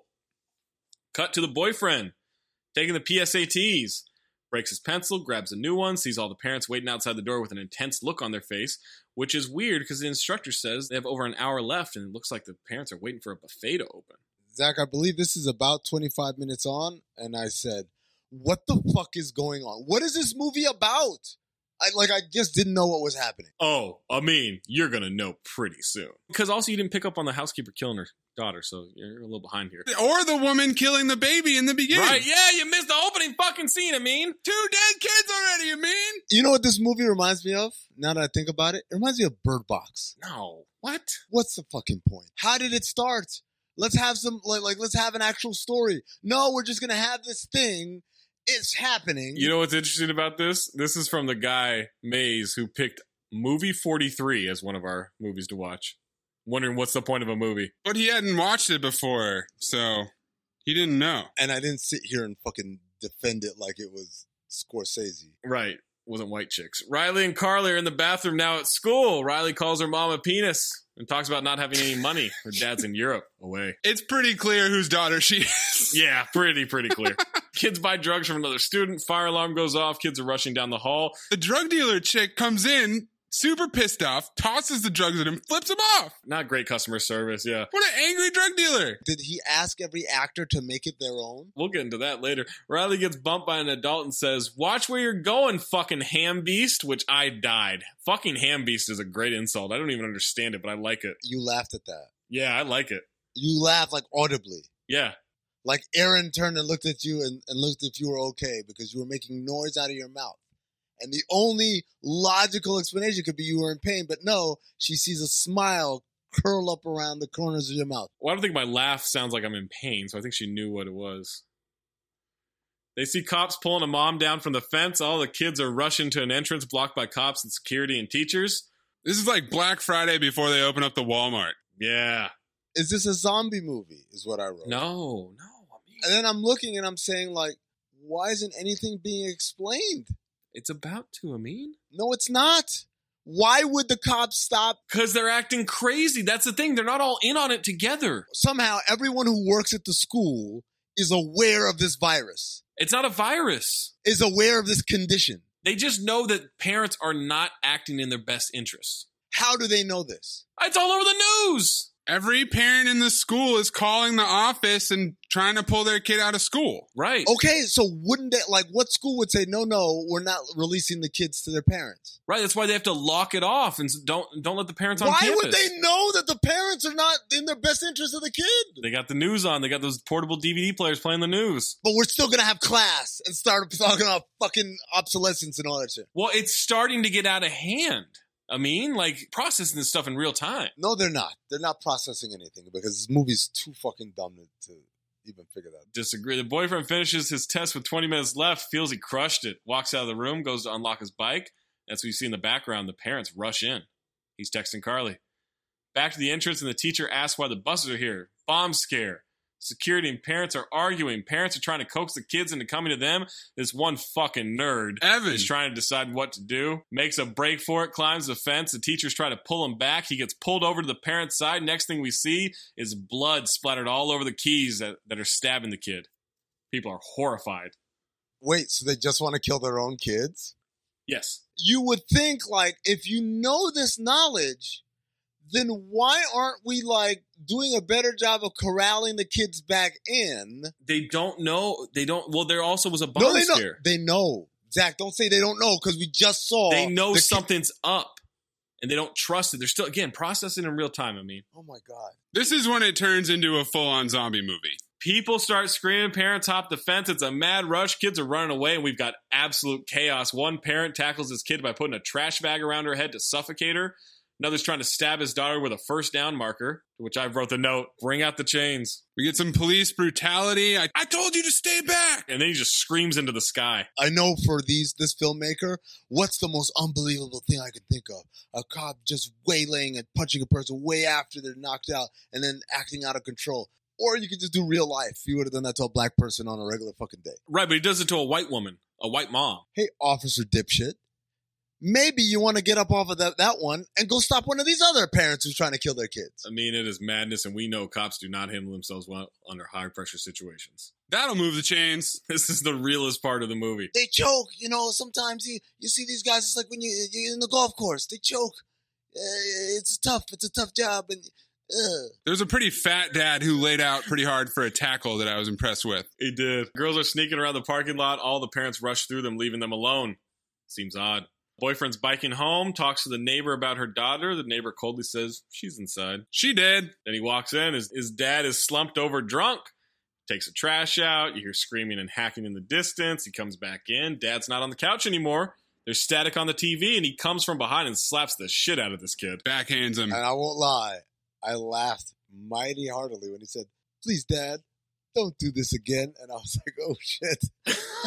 Cut to the boyfriend taking the P S A Ts. Breaks his pencil, grabs a new one, sees all the parents waiting outside the door with an intense look on their face, which is weird because the instructor says they have over an hour left, and it looks like the parents are waiting for a buffet to open. Zach, I believe this is about twenty-five minutes on, and I said, what the fuck is going on? What is this movie about? I like I just didn't know what was happening. Oh, I mean, you're going to know pretty soon. Because also you didn't pick up on the housekeeper killing her daughter, so you're a little behind here. Or the woman killing the baby in the beginning. Right, yeah, you missed the opening fucking scene, I mean. Two dead kids already, I mean. You know what this movie reminds me of, now that I think about it? It reminds me of Bird Box. No. What? What's the fucking point? How did it start? Let's have some, like, like let's have an actual story. No, we're just going to have this thing, It's happening. You know what's interesting about this? This is from the guy, Mays, who picked Movie forty-three as one of our movies to watch. Wondering what's the point of a movie. But he hadn't watched it before, so he didn't know. And I didn't sit here and fucking defend it like it was Scorsese. Right. Wasn't White Chicks. Riley and Carly are in the bathroom now at school. Riley calls her mom a penis and talks about not having any money. Her dad's in Europe, away. It's pretty clear whose daughter she is. Yeah, pretty, pretty clear. Kids buy drugs from another student. Fire alarm goes off. Kids are rushing down the hall. The drug dealer chick comes in, super pissed off, tosses the drugs at him, flips him off. Not great customer service, yeah. What an angry drug dealer. Did he ask every actor to make it their own? We'll get into that later. Riley gets bumped by an adult and says, watch where you're going, fucking ham beast, which I died. Fucking ham beast is a great insult. I don't even understand it, but I like it. You laughed at that. Yeah, I like it. You laughed like audibly. Yeah. Like Aaron turned and looked at you and, and looked if you were okay because you were making noise out of your mouth. And the only logical explanation could be you were in pain, but no, she sees a smile curl up around the corners of your mouth. Well, I don't think my laugh sounds like I'm in pain, so I think she knew what it was. They see cops pulling a mom down from the fence. All the kids are rushing to an entrance blocked by cops and security and teachers. This is like Black Friday before they open up the Walmart. Yeah. Is this a zombie movie, is what I wrote. No, no. I mean, and then I'm looking and I'm saying, like, why isn't anything being explained? It's about to, Amin. No, it's not. Why would the cops stop? Because they're acting crazy. That's the thing. They're not all in on it together. Somehow, everyone who works at the school is aware of this virus. It's not a virus. Is aware of this condition. They just know that parents are not acting in their best interests. How do they know this? It's all over the news. Every parent in the school is calling the office and trying to pull their kid out of school. Right. Okay, so wouldn't they, like, what school would say, no, no, we're not releasing the kids to their parents? Right, that's why they have to lock it off and don't don't let the parents on why campus. Why would they know that the parents are not in their best interest of the kid? They got the news on. They got those portable D V D players playing the news. But we're still going to have class and start talking about fucking obsolescence and all that shit. Well, it's starting to get out of hand. I mean, like, processing this stuff in real time. No, they're not. They're not processing anything because this movie's too fucking dumb to, to even figure that out. Disagree. The boyfriend finishes his test with twenty minutes left, feels he crushed it, walks out of the room, goes to unlock his bike. That's what you see in the background. The parents rush in. He's texting Carly. Back to the entrance, and the teacher asks why the buses are here. Bomb scare. Security and parents are arguing. Parents are trying to coax the kids into coming to them. This one fucking nerd Evan is trying to decide what to do. Makes a break for it, climbs the fence. The teachers try to pull him back. He gets pulled over to the parent's side. Next thing we see is blood splattered all over the keys that, that are stabbing the kid. People are horrified. Wait, so they just want to kill their own kids? Yes. You would think, like, if you know this knowledge, then why aren't we, like, doing a better job of corralling the kids back in? They don't know. They don't. Well, there also was a bomb no, they scare. Know. They know. Zach, don't say they don't know because we just saw. They know the something's ki- up. And they don't trust it. They're still, again, processing in real time, I mean. Oh, my God. This is when it turns into a full-on zombie movie. People start screaming. Parents hop the fence. It's a mad rush. Kids are running away, and we've got absolute chaos. One parent tackles his kid by putting a trash bag around her head to suffocate her. Another's trying to stab his daughter with a first down marker, to which I wrote the note, bring out the chains. We get some police brutality. I, I told you to stay back. And then he just screams into the sky. I know for these this filmmaker, what's the most unbelievable thing I can think of? A cop just waylaying and punching a person way after they're knocked out and then acting out of control. Or you could just do real life. You would have done that to a black person on a regular fucking day. Right, but he does it to a white woman, a white mom. Hey, officer dipshit. Maybe you want to get up off of that, that one and go stop one of these other parents who's trying to kill their kids. I mean, it is madness, and we know cops do not handle themselves well under high-pressure situations. That'll move the chains. This is the realest part of the movie. They choke. You know, sometimes you, you see these guys, it's like when you, you're in the golf course. They choke. Uh, it's tough. It's a tough job. And uh. There's a pretty fat dad who laid out pretty hard for a tackle that I was impressed with. He did. Girls are sneaking around the parking lot. All the parents rush through them, leaving them alone. Seems odd. Boyfriend's biking home, talks to the neighbor about her daughter. The neighbor coldly says, she's inside. She did. Then he walks in. His, his dad is slumped over drunk. Takes the trash out. You hear screaming and hacking in the distance. He comes back in. Dad's not on the couch anymore. There's static on the T V, and he comes from behind and slaps the shit out of this kid. Backhands him. And I won't lie. I laughed mighty heartily when he said, please, Dad, don't do this again. And I was like, oh, shit.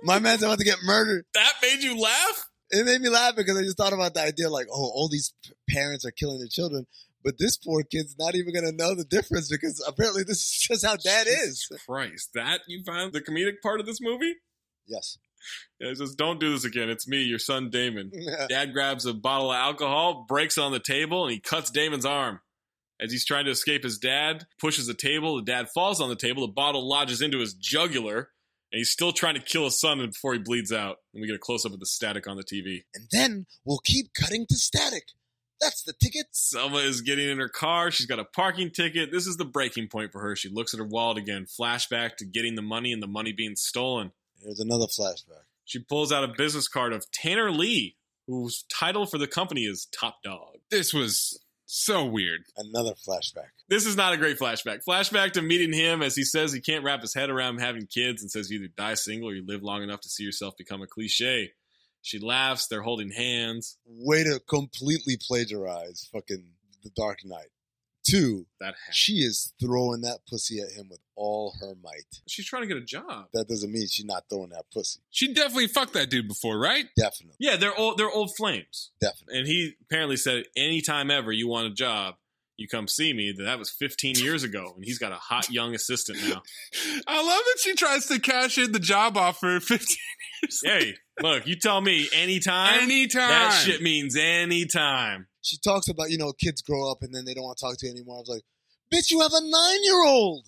My man's about to get murdered. That made you laugh? It made me laugh because I just thought about the idea like, oh, all these p- parents are killing their children, but this poor kid's not even going to know the difference because apparently this is just how dad is. Christ, that you found the comedic part of this movie? Yes. Yeah, it says, don't do this again. It's me, your son Damon. Yeah. Dad grabs a bottle of alcohol, breaks it on the table, and he cuts Damon's arm. As he's trying to escape his dad, pushes the table, the dad falls on the table, the bottle lodges into his jugular, and he's still trying to kill his son before he bleeds out. And we get a close-up of the static on the T V. And then we'll keep cutting to static. That's the ticket. Selma is getting in her car. She's got a parking ticket. This is the breaking point for her. She looks at her wallet again. Flashback to getting the money and the money being stolen. Here's another flashback. She pulls out a business card of Tanner Lee, whose title for the company is Top Dog. This was so weird. Another flashback. This is not a great flashback. Flashback to meeting him as he says he can't wrap his head around having kids and says you either die single or you live long enough to see yourself become a cliche. She laughs. They're holding hands. Way to completely plagiarize fucking The Dark Knight. Two, that she is throwing that pussy at him with all her might. She's trying to get a job. That doesn't mean she's not throwing that pussy. She definitely fucked that dude before, right? Definitely. Yeah, they're old, they're old flames. Definitely. And he apparently said, anytime ever you want a job, you come see me. That was fifteen years ago, and he's got a hot young assistant now. I love that she tries to cash in the job offer fifteen years Hey, look, you tell me anytime. Anytime. That shit means anytime. She talks about, you know, kids grow up and then they don't want to talk to you anymore. I was like, bitch, you have a nine-year-old.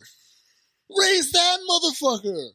Raise that motherfucker.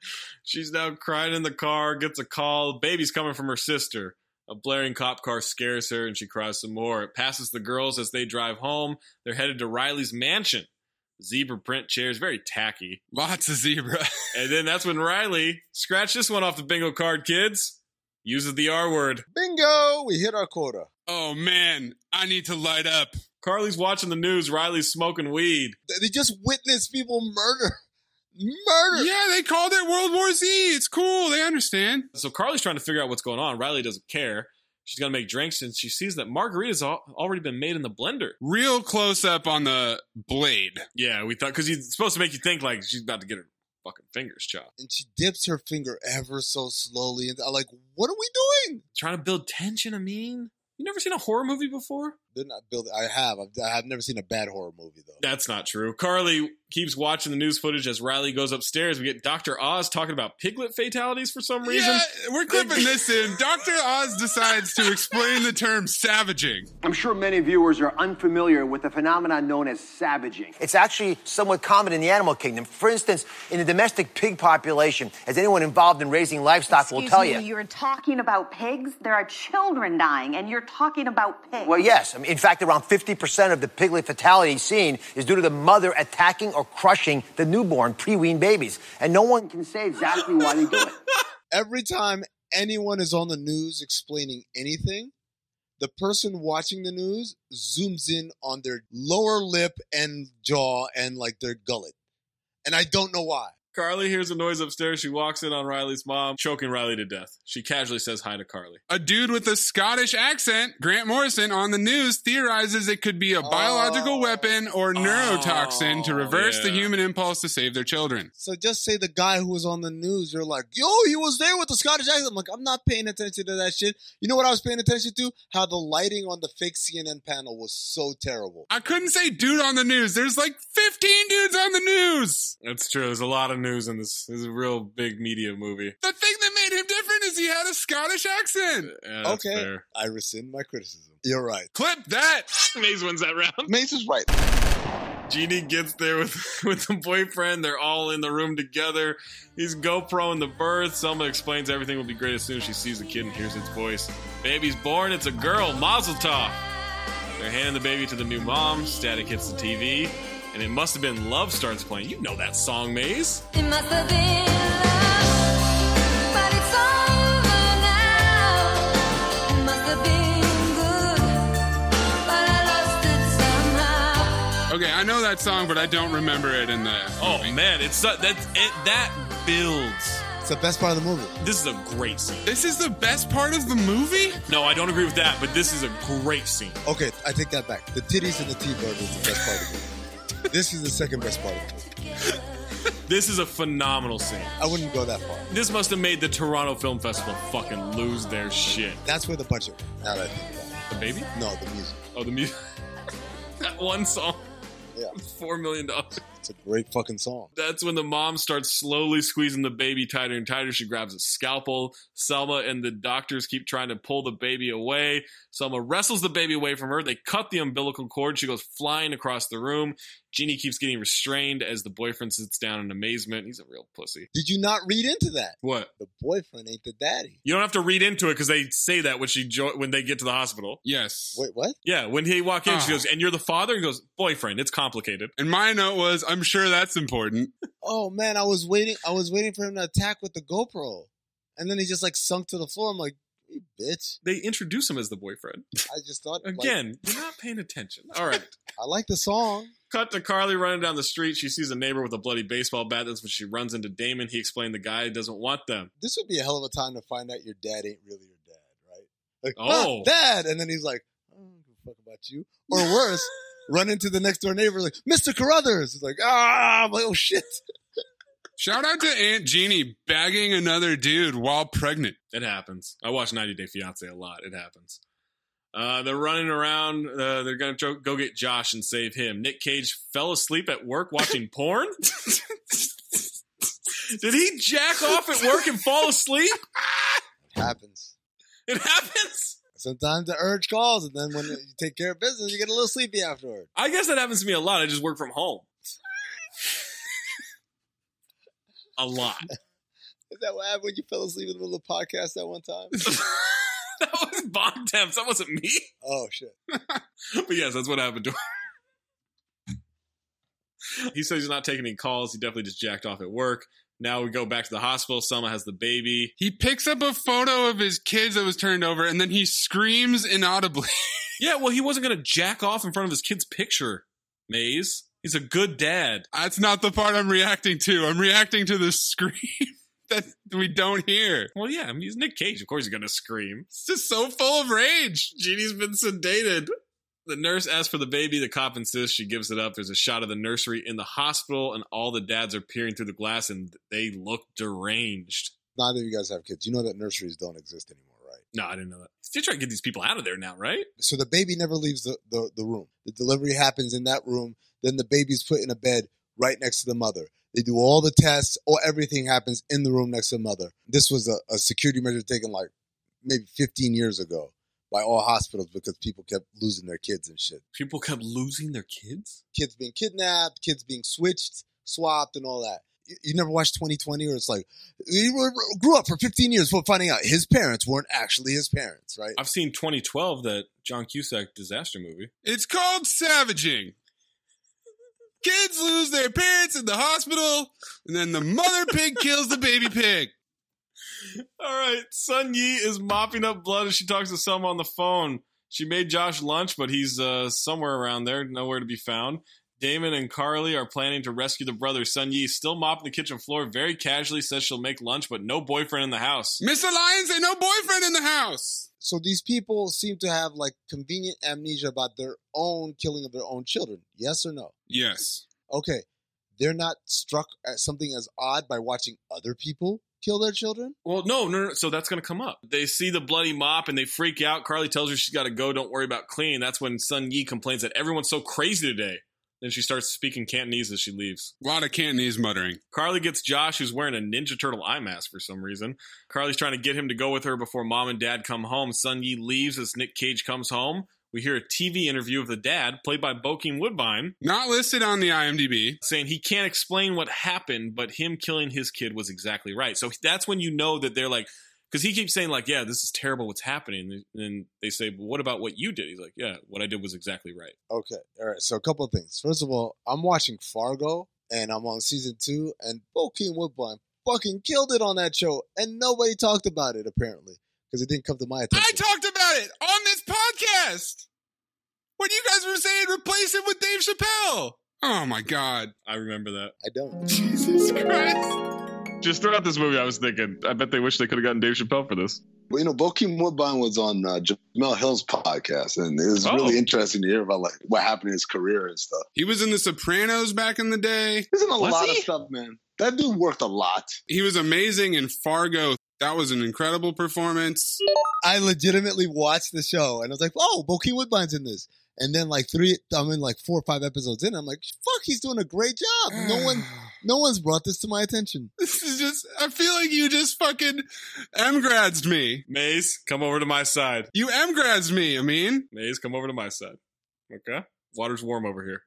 She's now crying in the car, gets a call. Baby's coming from her sister. A blaring cop car scares her, and she cries some more. It passes the girls as they drive home. They're headed to Riley's mansion. Zebra print chairs, very tacky. Lots of zebra. And then that's when Riley, scratch this one off the bingo card, kids, uses the R word. Bingo! We hit our quota. Oh, man. I need to light up. Carly's watching the news. Riley's smoking weed. They just witnessed people murder. Murder! Yeah, they called it World War Z. It's cool. They understand. So Carly's trying to figure out what's going on. Riley doesn't care. She's going to make drinks, and she sees that margarita's al- already been made in the blender. Real close up on the blade. Yeah, we thought, because he's supposed to make you think like she's about to get her fucking fingers chopped. And she dips her finger ever so slowly. And I'm like, what are we doing? Trying to build tension, I mean. You never seen a horror movie before? They're not build. I have. I've, I have never seen a bad horror movie, though. That's not true. Carly keeps watching the news footage as Riley goes upstairs. We get Doctor Oz talking about piglet fatalities for some reason. Yeah, we're clipping this in. Doctor Oz decides to explain the term savaging. I'm sure many viewers are unfamiliar with the phenomenon known as savaging. It's actually somewhat common in the animal kingdom. For instance, in the domestic pig population, as anyone involved in raising livestock Excuse will tell me, you. You're talking about pigs? There are children dying, and you're talking about pigs. Well, yes. I mean, in fact, around fifty percent of the piglet fatality seen is due to the mother attacking or crushing the newborn pre-weaned babies. And no one can say exactly why they do it. Every time anyone is on the news explaining anything, the person watching the news zooms in on their lower lip and jaw and like their gullet. And I don't know why. Carly hears a noise upstairs. She walks in on Riley's mom, choking Riley to death. She casually says hi to Carly. A dude with a Scottish accent, Grant Morrison, on the news theorizes it could be a biological oh. weapon or neurotoxin Oh, to reverse yeah. the human impulse to save their children. So just say the guy who was on the news, you're like, yo, he was there with the Scottish accent. I'm like, I'm not paying attention to that shit. You know what I was paying attention to? How the lighting on the fake C N N panel was so terrible. I couldn't say dude on the news. There's like fifteen dudes on the news. That's true. There's a lot of news in this. This is a real big media movie. The thing that made him different is he had a Scottish accent. Yeah, that's Okay, fair. I rescind my criticism. You're right. Clip that. Maze wins that round. Mace is right. Jeannie gets there with, with the boyfriend. They're all in the room together. He's GoPro in the birth. Selma explains everything will be great as soon as she sees the kid and hears its voice. Baby's born. It's a girl. Mazel tov. They're handing the baby to the new mom. Static hits the T V. And it must have been Love starts playing. You know that song, Maze. It must have been love, but it's over now. It must have been good, but I lost it somehow. Okay, I know that song, but I don't remember it in the Oh movie. man, it's so- that it that builds. It's the best part of the movie. This is a great scene. This is the best part of the movie? No, I don't agree with that, but this is a great scene. Okay, I take that back. The titties and the T-bird is the best part of the movie. This is the second best part of the movie. This is a phenomenal scene. I wouldn't go that far. This must have made the Toronto Film Festival fucking lose their shit. That's where the budget went. Now that I think about it. The baby? No, the music. Oh, the music. That one song. Yeah. Four million dollars. It's a great fucking song. That's when the mom starts slowly squeezing the baby tighter and tighter. She grabs a scalpel. Selma and the doctors keep trying to pull the baby away. Selma wrestles the baby away from her. They cut the umbilical cord. She goes flying across the room. Jeannie keeps getting restrained as the boyfriend sits down in amazement. He's a real pussy. Did you not read into that? What? The boyfriend ain't the daddy. You don't have to read into it because they say that when she jo- when they get to the hospital. Yes. Wait, what? Yeah, when he walk in, Oh. she goes, and you're the father? He goes, boyfriend, it's complicated. And my note was, I'm sure that's important. Oh man, I was waiting. I was waiting for him to attack with the GoPro, and then he just like sunk to the floor. I'm like, you bitch. They introduce him as the boyfriend. I just thought like, Again, you're not paying attention. All right. I like the song. Cut to Carly running down the street. She sees a neighbor with a bloody baseball bat. That's when she runs into Damon. He explained the guy doesn't want them. This would be a hell of a time to find out your dad ain't really your dad, right? Like, Oh. ah, dad, and then he's like, I don't give a fuck about you. Or worse, run into the next door neighbor like, Mister Carruthers. He's like, ah, I'm like, oh shit. Shout out to Aunt Jeannie bagging another dude while pregnant. It happens. I watch ninety Day Fiancé a lot. It happens. Uh, they're running around. Uh, they're going to go get Josh and save him. Nick Cage fell asleep at work watching porn? Did he jack off at work and fall asleep? It happens. It happens? Sometimes the urge calls, and then when you take care of business, you get a little sleepy afterward. I guess that happens to me a lot. I just work from home. A lot. Is that what happened when you fell asleep in the middle of the podcast that one time? That was Bon Temps. That wasn't me. Oh, shit. But yes, that's what happened to him. He says he's not taking any calls. He definitely just jacked off at work. Now we go back to the hospital. Selma has the baby. He picks up a photo of his kids that was turned over, and then he screams inaudibly. Yeah, well, he wasn't going to jack off in front of his kid's picture, Maze. He's a good dad. That's not the part I'm reacting to. I'm reacting to the scream that we don't hear. Well, yeah, I mean, he's Nick Cage. Of course he's going to scream. It's just so full of rage. Jeannie's been sedated. The nurse asks for the baby. The cop insists. She gives it up. There's a shot of the nursery in the hospital, and all the dads are peering through the glass, and they look deranged. Neither of you guys have kids. You know that nurseries don't exist anymore, right? No, I didn't know that. Still trying to get these people out of there now, right? So the baby never leaves the, the, the room. The delivery happens in that room. Then the baby's put in a bed right next to the mother. They do all the tests, or everything happens in the room next to the mother. This was a, a security measure taken like maybe fifteen years ago by all hospitals because people kept losing their kids and shit. People kept losing their kids? Kids being kidnapped, kids being switched, swapped, and all that. You, you never watched twenty twenty, or it's like, he grew up for fifteen years before finding out his parents weren't actually his parents, right? I've seen twenty twelve, that John Cusack disaster movie. It's called savaging. Kids lose their parents in the hospital, and then the mother pig kills the baby pig. All right, Sun Yi is mopping up blood as she talks to Selma on the phone. She made Josh lunch, but he's uh, somewhere around there, nowhere to be found. Damon and Carly are planning to rescue the brothers. Sun Yi, still mopping the kitchen floor, very casually says she'll make lunch, but no boyfriend in the house. Mister Lyons, ain't no boyfriend in the house. So these people seem to have like convenient amnesia about their own killing of their own children. Yes or no? Yes. Okay. They're not struck at something as odd by watching other people kill their children? Well, no, no, no. So that's going to come up. They see the bloody mop and they freak out. Carly tells her she's got to go. Don't worry about cleaning. That's when Sun Yi complains that everyone's so crazy today. Then she starts speaking Cantonese as she leaves. A lot of Cantonese muttering. Carly gets Josh, who's wearing a Ninja Turtle eye mask for some reason. Carly's trying to get him to go with her before mom and dad come home. Sun Yi leaves as Nick Cage comes home. We hear a T V interview of the dad, played by Bokeem Woodbine. Not listed on the I M D B. Saying he can't explain what happened, but him killing his kid was exactly right. So that's when you know that they're like, because he keeps saying like, yeah, this is terrible what's happening. And then they say, well, what about what you did? He's like, yeah, what I did was exactly right. Okay. All right. So a couple of things. First of all, I'm watching Fargo, and I'm on season two, and Bokeem Woodbine fucking killed it on that show, and nobody talked about it, apparently, because it didn't come to my attention. I talked about it on this podcast. When you guys were saying replace him with Dave Chappelle. Oh, my God. I remember that. I don't. Jesus Christ. Just throughout this movie, I was thinking, I bet they wish they could have gotten Dave Chappelle for this. Well, you know, Bokeem Woodbine was on uh, Jamel Hill's podcast, and it was Oh. really interesting to hear about like what happened in his career and stuff. He was in The Sopranos back in the day. He's in a Was lot he? of stuff, man. That dude worked a lot. He was amazing in Fargo. That was an incredible performance. I legitimately watched the show and I was like, oh, Bokeem Woodbine's in this. And then like three, I'm in like four or five episodes in. I'm like, fuck, he's doing a great job. No one, no one's brought this to my attention. This is just, I feel like you just fucking emgradsed me. Maze, come over to my side. You emgradsed me, I mean. Maze, come over to my side. Okay? Water's warm over here.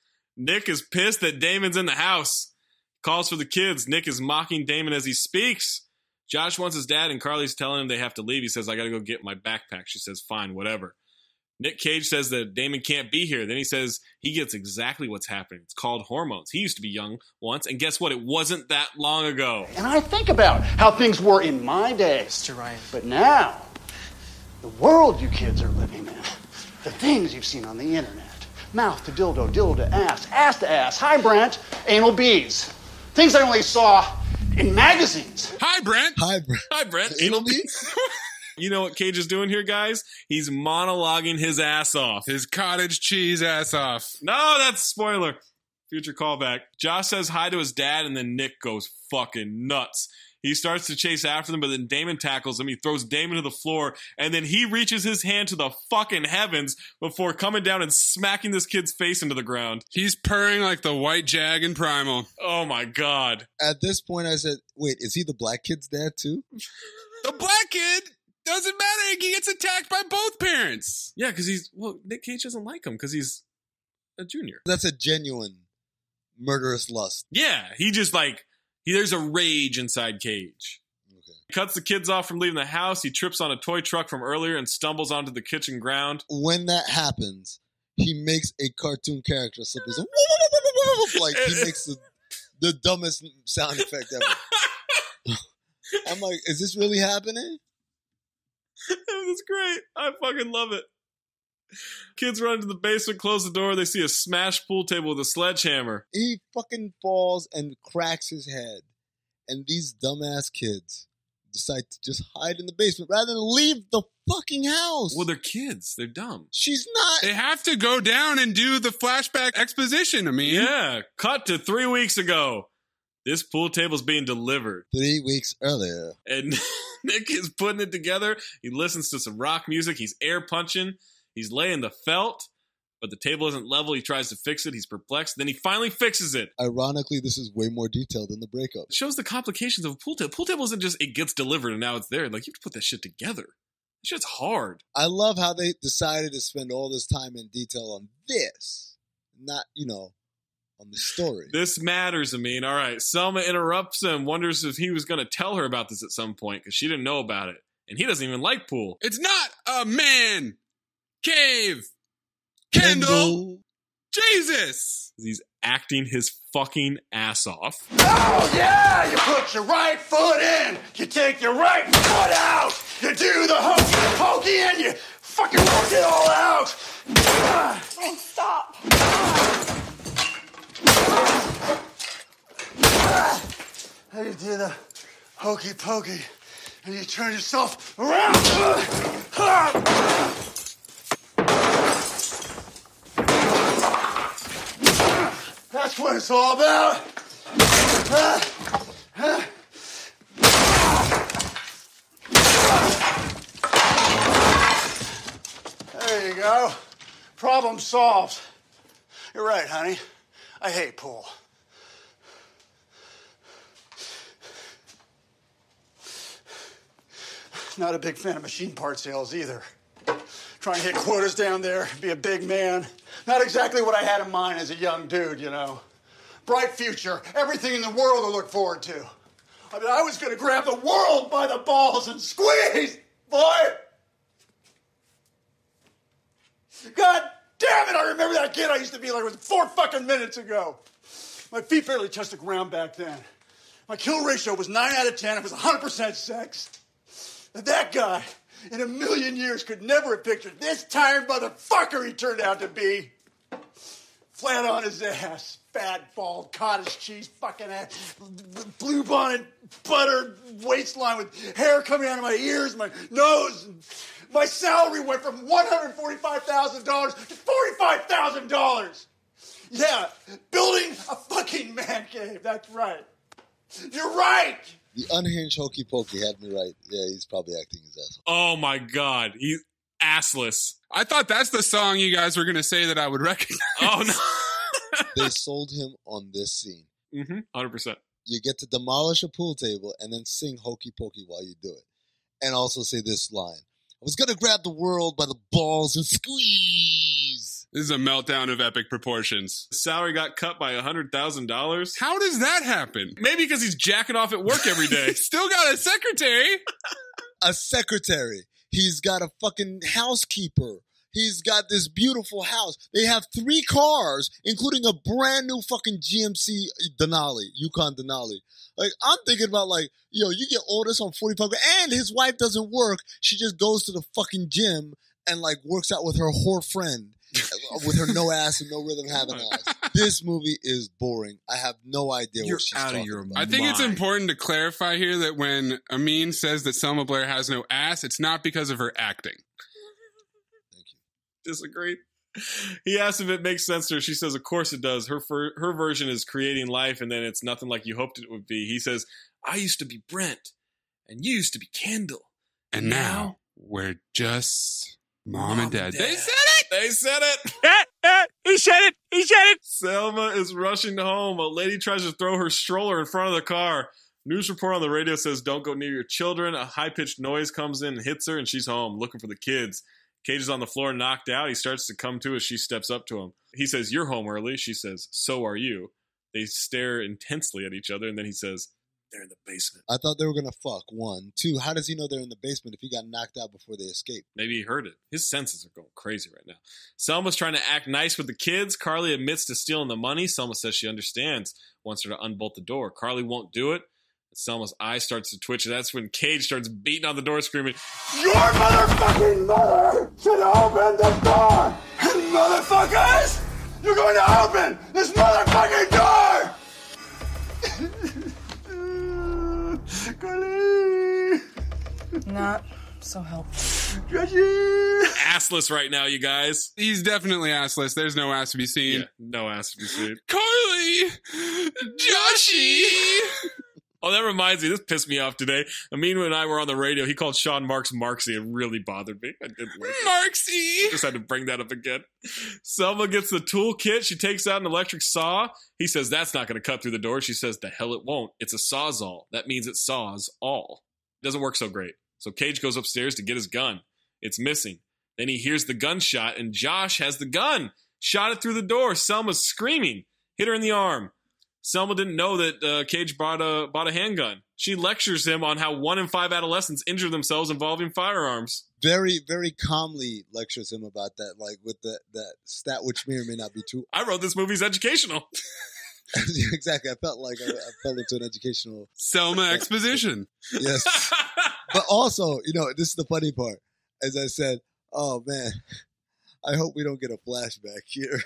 Nick is pissed that Damon's in the house. Calls for the kids. Nick is mocking Damon as he speaks. Josh wants his dad, and Carly's telling him they have to leave. He says, I gotta go get my backpack. She says, fine, whatever. Nick Cage says that Damon can't be here. Then he says he gets exactly what's happening. It's called hormones. He used to be young once, and guess what? It wasn't that long ago. And I think about how things were in my day. Mister Ryan. But now, the world you kids are living in, the things you've seen on the internet, mouth to dildo, dildo to ass, ass to ass, hi Brent, anal beads. Things I only saw in magazines. Hi Brent. Hi Brent. Hi Brent. Anal beads? You know what Cage is doing here, guys? He's monologuing his ass off. His cottage cheese ass off. No, that's spoiler. Future callback. Josh says hi to his dad, and then Nick goes fucking nuts. He starts to chase after them, but then Damon tackles him. He throws Damon to the floor, and then he reaches his hand to the fucking heavens before coming down and smacking this kid's face into the ground. He's purring like the white jag in Primal. Oh my God. At this point, I said, wait, is he the black kid's dad too? The black kid? Doesn't matter. He gets attacked by both parents. Yeah, because he's, well, Nick Cage doesn't like him because he's a junior. That's a genuine murderous lust. Yeah, he just like, he, there's a rage inside Cage. Okay. He cuts the kids off from leaving the house. He trips on a toy truck from earlier and stumbles onto the kitchen ground. When that happens, he makes a cartoon character slip. He's like, he makes the, the dumbest sound effect ever. I'm like, is this really happening? That's great. I fucking love it. Kids run into the basement, close the door. They see a smashed pool table with a sledgehammer. He fucking falls and cracks his head. And these dumbass kids decide to just hide in the basement rather than leave the fucking house. Well, they're kids. They're dumb. She's not. They have to go down and do the flashback exposition. I mean, yeah. Cut to three weeks ago. This pool table's being delivered. Three weeks earlier. And Nick is putting it together. He listens to some rock music. He's air punching. He's laying the felt. But the table isn't level. He tries to fix it. He's perplexed. Then he finally fixes it. Ironically, this is way more detailed than the breakup. It shows the complications of a pool table. Pool table isn't just, it gets delivered and now it's there. Like, you have to put that shit together. That shit's hard. I love how they decided to spend all this time in detail on this. Not, you know, on the story. This matters, I mean. All right. Selma interrupts him, wonders if he was going to tell her about this at some point because she didn't know about it. And he doesn't even like pool. It's not a man cave. Kendall. Kendall. Jesus. He's acting his fucking ass off. Oh, yeah! You put your right foot in. You take your right foot out. You do the hokey pokey and you fucking work it all out. Oh, stop. Then you do the hokey pokey and you turn yourself around. That's what it's all about. There you go. Problem solved. You're right, honey. I hate pool. Not a big fan of machine part sales either. Trying to hit quotas down there, be a big man. Not exactly what I had in mind as a young dude, you know. Bright future, everything in the world to look forward to. I mean, I was going to grab the world by the balls and squeeze, boy. God damn it, I remember that kid I used to be like it was four fucking minutes ago. My feet barely touched the ground back then. My kill ratio was nine out of ten. It was one hundred percent sex. And that guy, in a million years, could never have pictured this tired motherfucker he turned out to be. Flat on his ass, fat, bald, cottage cheese, fucking ass, blue bonnet, butter waistline with hair coming out of my ears, my nose. And my salary went from one hundred forty-five thousand dollars to forty-five thousand dollars. Yeah, building a fucking man cave, that's right. You're right. The unhinged hokey pokey had me right. Yeah, he's probably acting his ass off. Oh my God, he's assless. I thought that's the song you guys were going to say that I would recognize. Oh no. They sold him on this scene. Mm-hmm. one hundred percent. You get to demolish a pool table and then sing hokey pokey while you do it. And also say this line. I was going to grab the world by the balls and squeeze. This is a meltdown of epic proportions. Salary got cut by one hundred thousand dollars. How does that happen? Maybe because he's jacking off at work every day. Still got a secretary. A secretary. He's got a fucking housekeeper. He's got this beautiful house. They have three cars, including a brand new fucking G M C Denali, Yukon Denali. Like, I'm thinking about, like, yo, you get all this on forty-five grand, and his wife doesn't work. She just goes to the fucking gym and, like, works out with her whore friend with her no ass and no rhythm having ass. This movie is boring. I have no idea You're what she's out of talking your about. I think it's important to clarify here that when Amin says that Selma Blair has no ass, it's not because of her acting. Disagree. He asks if it makes sense to her. She says, of course it does. Her fer- her version is creating life, and then it's nothing like you hoped it would be. He says, I used to be Brent, and you used to be Kendall. And now, we're just mom, mom and dad. dad. They said it! They said it! He said it! He said it! Selma is rushing home. A lady tries to throw her stroller in front of the car. News report on the radio says, don't go near your children. A high-pitched noise comes in and hits her, and she's home looking for the kids. Cage is on the floor, knocked out. He starts to come to as she steps up to him. He says, you're home early. She says, so are you. They stare intensely at each other, and then he says, they're in the basement. I thought they were going to fuck, one. Two, how does he know they're in the basement if he got knocked out before they escaped? Maybe he heard it. His senses are going crazy right now. Selma's trying to act nice with the kids. Carly admits to stealing the money. Selma says she understands, wants her to unbolt the door. Carly won't do it. Selma's eye starts to twitch, and that's when Cage starts beating on the door, screaming, Your motherfucking mother should open the door! Motherfuckers! You're going to open this motherfucking door! Carly! Not so helpful. assless right now, you guys. He's definitely assless. There's no ass to be seen. Yeah, no ass to be seen. Carly! Joshy! Oh, that reminds me. This pissed me off today. Amin and I were on the radio. He called Sean Marks Marksy. It really bothered me. I didn't like it. Marksy! Just had to bring that up again. Selma gets the toolkit. She takes out an electric saw. He says that's not going to cut through the door. She says the hell it won't. It's a sawzall. That means it saws all. It doesn't work so great. So Cage goes upstairs to get his gun. It's missing. Then he hears the gunshot, and Josh has the gun. Shot it through the door. Selma's screaming. Hit her in the arm. Selma didn't know that uh, Cage bought a, bought a handgun. She lectures him on how one in five adolescents injure themselves involving firearms. Very, very calmly lectures him about that, like with the, that stat, which may or may not be true. I wrote this movie's educational. Exactly. I felt like I, I fell into an educational... Selma exposition. Yes. But also, you know, this is the funny part. As I said, oh, man, I hope we don't get a flashback here.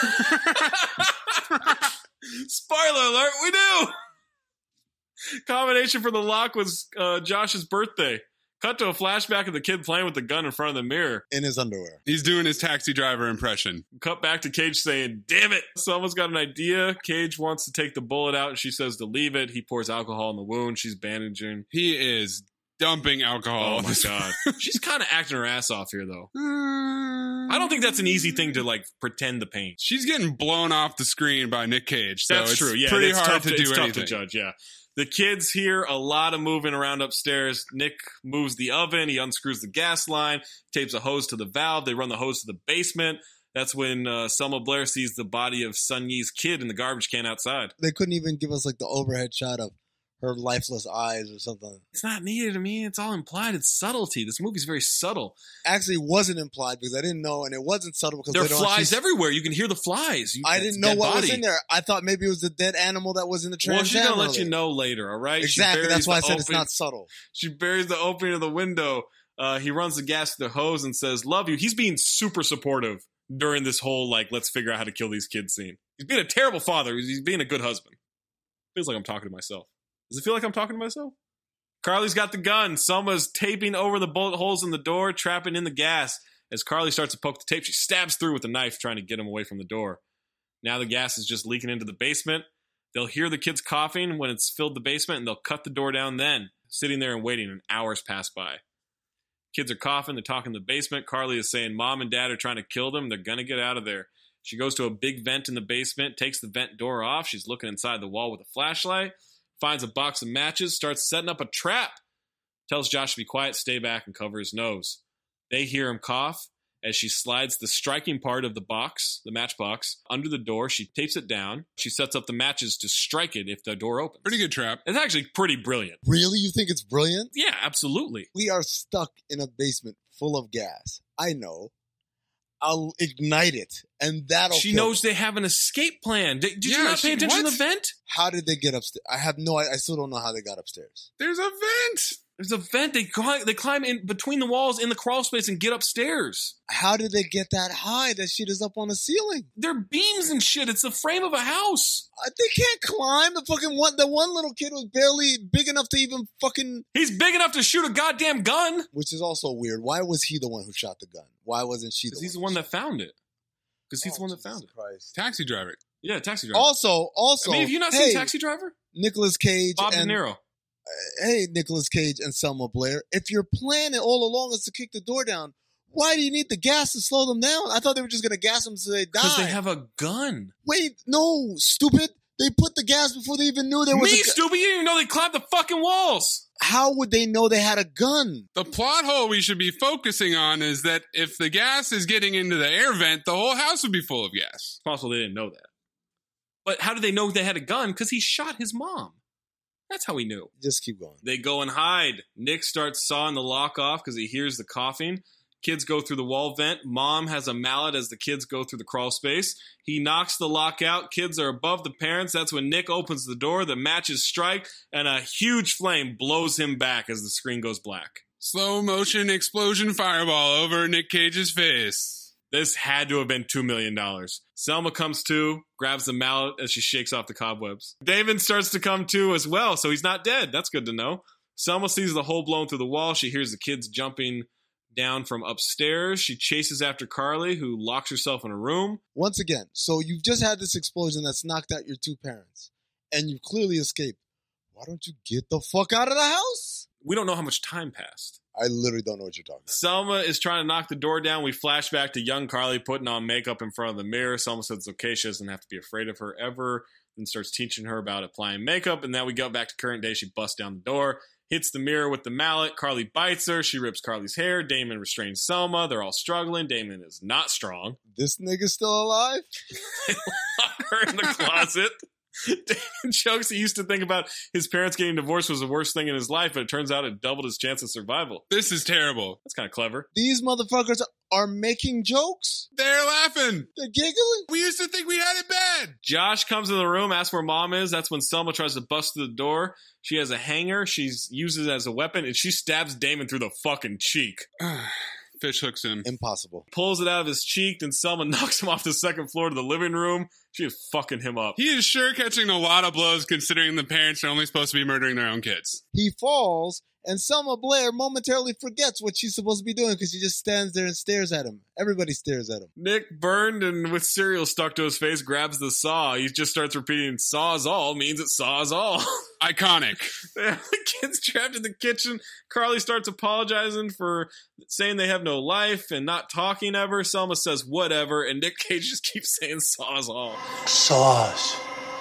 Spoiler alert, we do! Combination for the lock was uh, Josh's birthday. Cut to a flashback of the kid playing with the gun in front of the mirror. In his underwear. He's doing his taxi driver impression. Cut back to Cage saying, damn it! Someone's got an idea. Cage wants to take the bullet out, and she says to leave it. He pours alcohol in the wound. She's bandaging. He is dumping alcohol. Oh my god. She's kind of acting her ass off here, though. I don't think that's an easy thing to, like, pretend the pain. She's getting blown off the screen by Nick Cage. So That's it's true, yeah. pretty it's hard tough to, to do it's anything. tough to judge, yeah. The kids hear a lot of moving around upstairs. Nick moves the oven. He unscrews the gas line, tapes a hose to the valve. They run the hose to the basement. That's when uh, Selma Blair sees the body of Sun Yi's kid in the garbage can outside. They couldn't even give us like the overhead shot of her lifeless eyes or something. It's not needed to me. It's all implied. It's subtlety. This movie's very subtle. Actually, it wasn't implied because I didn't know, and it wasn't subtle because there are they don't flies actually... everywhere. You can hear the flies. You, I didn't know what body. was in there. I thought maybe it was the dead animal that was in the Trans Well, she's Am gonna let earlier. you know later. All right. Exactly. That's why I said open... it's not subtle. She buries the opening of the window. Uh, he runs the gas to the hose and says, "Love you." He's being super supportive during this whole like, let's figure out how to kill these kids scene. He's being a terrible father. He's being a good husband. Feels like I'm talking to myself. Does it feel like I'm talking to myself? Carly's got the gun. Selma's taping over the bullet holes in the door, trapping in the gas. As Carly starts to poke the tape, she stabs through with a knife, trying to get him away from the door. Now the gas is just leaking into the basement. They'll hear the kids coughing when it's filled the basement, and they'll cut the door down then, sitting there and waiting, and hours pass by. Kids are coughing, they're talking in the basement. Carly is saying mom and dad are trying to kill them. They're going to get out of there. She goes to a big vent in the basement, takes the vent door off. She's looking inside the wall with a flashlight, finds a box of matches, starts setting up a trap. Tells Josh to be quiet, stay back, and cover his nose. They hear him cough as she slides the striking part of the box, the matchbox, under the door. She tapes it down. She sets up the matches to strike it if the door opens. Pretty good trap. It's actually pretty brilliant. Really? You think it's brilliant? Yeah, absolutely. We are stuck in a basement full of gas. I know. I'll ignite it, and that'll She kill knows them. they have an escape plan. Did, did Yeah, you not pay she- attention what? to the vent? How did they get upstairs? I have no I I still don't know how they got upstairs. There's a vent. There's a vent. They climb, they climb in between the walls in the crawl space and get upstairs. How did they get that high? That shit is up on the ceiling. They're beams and shit. It's the frame of a house. Uh, They can't climb. The fucking one, the one little kid was barely big enough to even fucking. He's big enough to shoot a goddamn gun. Which is also weird. Why was he the one who shot the gun? Why wasn't she the Because one? he's the one that found it. Because he's Oh, the one that Jesus found it. Christ. Taxi driver. Yeah, taxi driver. Also, also, I mean, have you not hey, seen Taxi Driver? Nicolas Cage Bob and De Niro. hey, Nicolas Cage and Selma Blair. If your plan all along is to kick the door down, why do you need the gas to slow them down? I thought they were just gonna gas them so they die. Because they have a gun. Wait, no, stupid. They put the gas before they even knew there was Me, a gu- stupid. You didn't even know they climbed the fucking walls. How would they know they had a gun? The plot hole we should be focusing on is that if the gas is getting into the air vent, the whole house would be full of gas. It's possible they didn't know that. But how did they know they had a gun? Because he shot his mom. That's how he knew. Just keep going. They go and hide. Nick starts sawing the lock off because he hears the coughing. Kids go through the wall vent. Mom has a mallet as the kids go through the crawl space. He knocks the lock out. Kids are above the parents. That's when Nick opens the door. The matches strike, and a huge flame blows him back as the screen goes black. Slow motion explosion fireball over Nick Cage's face. This had to have been two million dollars. Selma comes to, grabs the mallet as she shakes off the cobwebs. David starts to come to as well, so he's not dead. That's good to know. Selma sees the hole blown through the wall. She hears the kids jumping down from upstairs. She chases after Carly, who locks herself in a room. Once again, so you've just had this explosion that's knocked out your two parents, and you've clearly escaped. Why don't you get the fuck out of the house? We don't know how much time passed. I literally don't know what you're talking about. Selma is trying to knock the door down. We flash back to young Carly putting on makeup in front of the mirror. Selma says it's okay. She doesn't have to be afraid of her ever. Then starts teaching her about applying makeup. And then we go back to current day. She busts down the door, hits the mirror with the mallet. Carly bites her. She rips Carly's hair. Damon restrains Selma. They're all struggling. Damon is not strong. This nigga's still alive? Lock her in the closet. Damon jokes he used to think about his parents getting divorced was the worst thing in his life, but it turns out it doubled his chance of survival. This is terrible. That's kind of clever. These motherfuckers are making jokes? They're laughing. They're giggling? We used to think we had it bad. Josh comes in the room, asks where mom is. That's when Selma tries to bust through the door. She has a hanger. She uses it as a weapon, and she stabs Damon through the fucking cheek. Fish hooks him. Impossible. Pulls it out of his cheek, then Selma knocks him off the second floor to the living room. She is fucking him up. He is sure catching a lot of blows considering the parents are only supposed to be murdering their own kids. He falls, and Selma Blair momentarily forgets what she's supposed to be doing because she just stands there and stares at him. Everybody stares at him. Nick, burned and with cereal stuck to his face, grabs the saw. He just starts repeating, saws all means it saws all. Iconic. The kids trapped in the kitchen. Carly starts apologizing for saying they have no life and not talking ever. Selma says whatever, and Nick Cage just keeps saying saws all. Saws.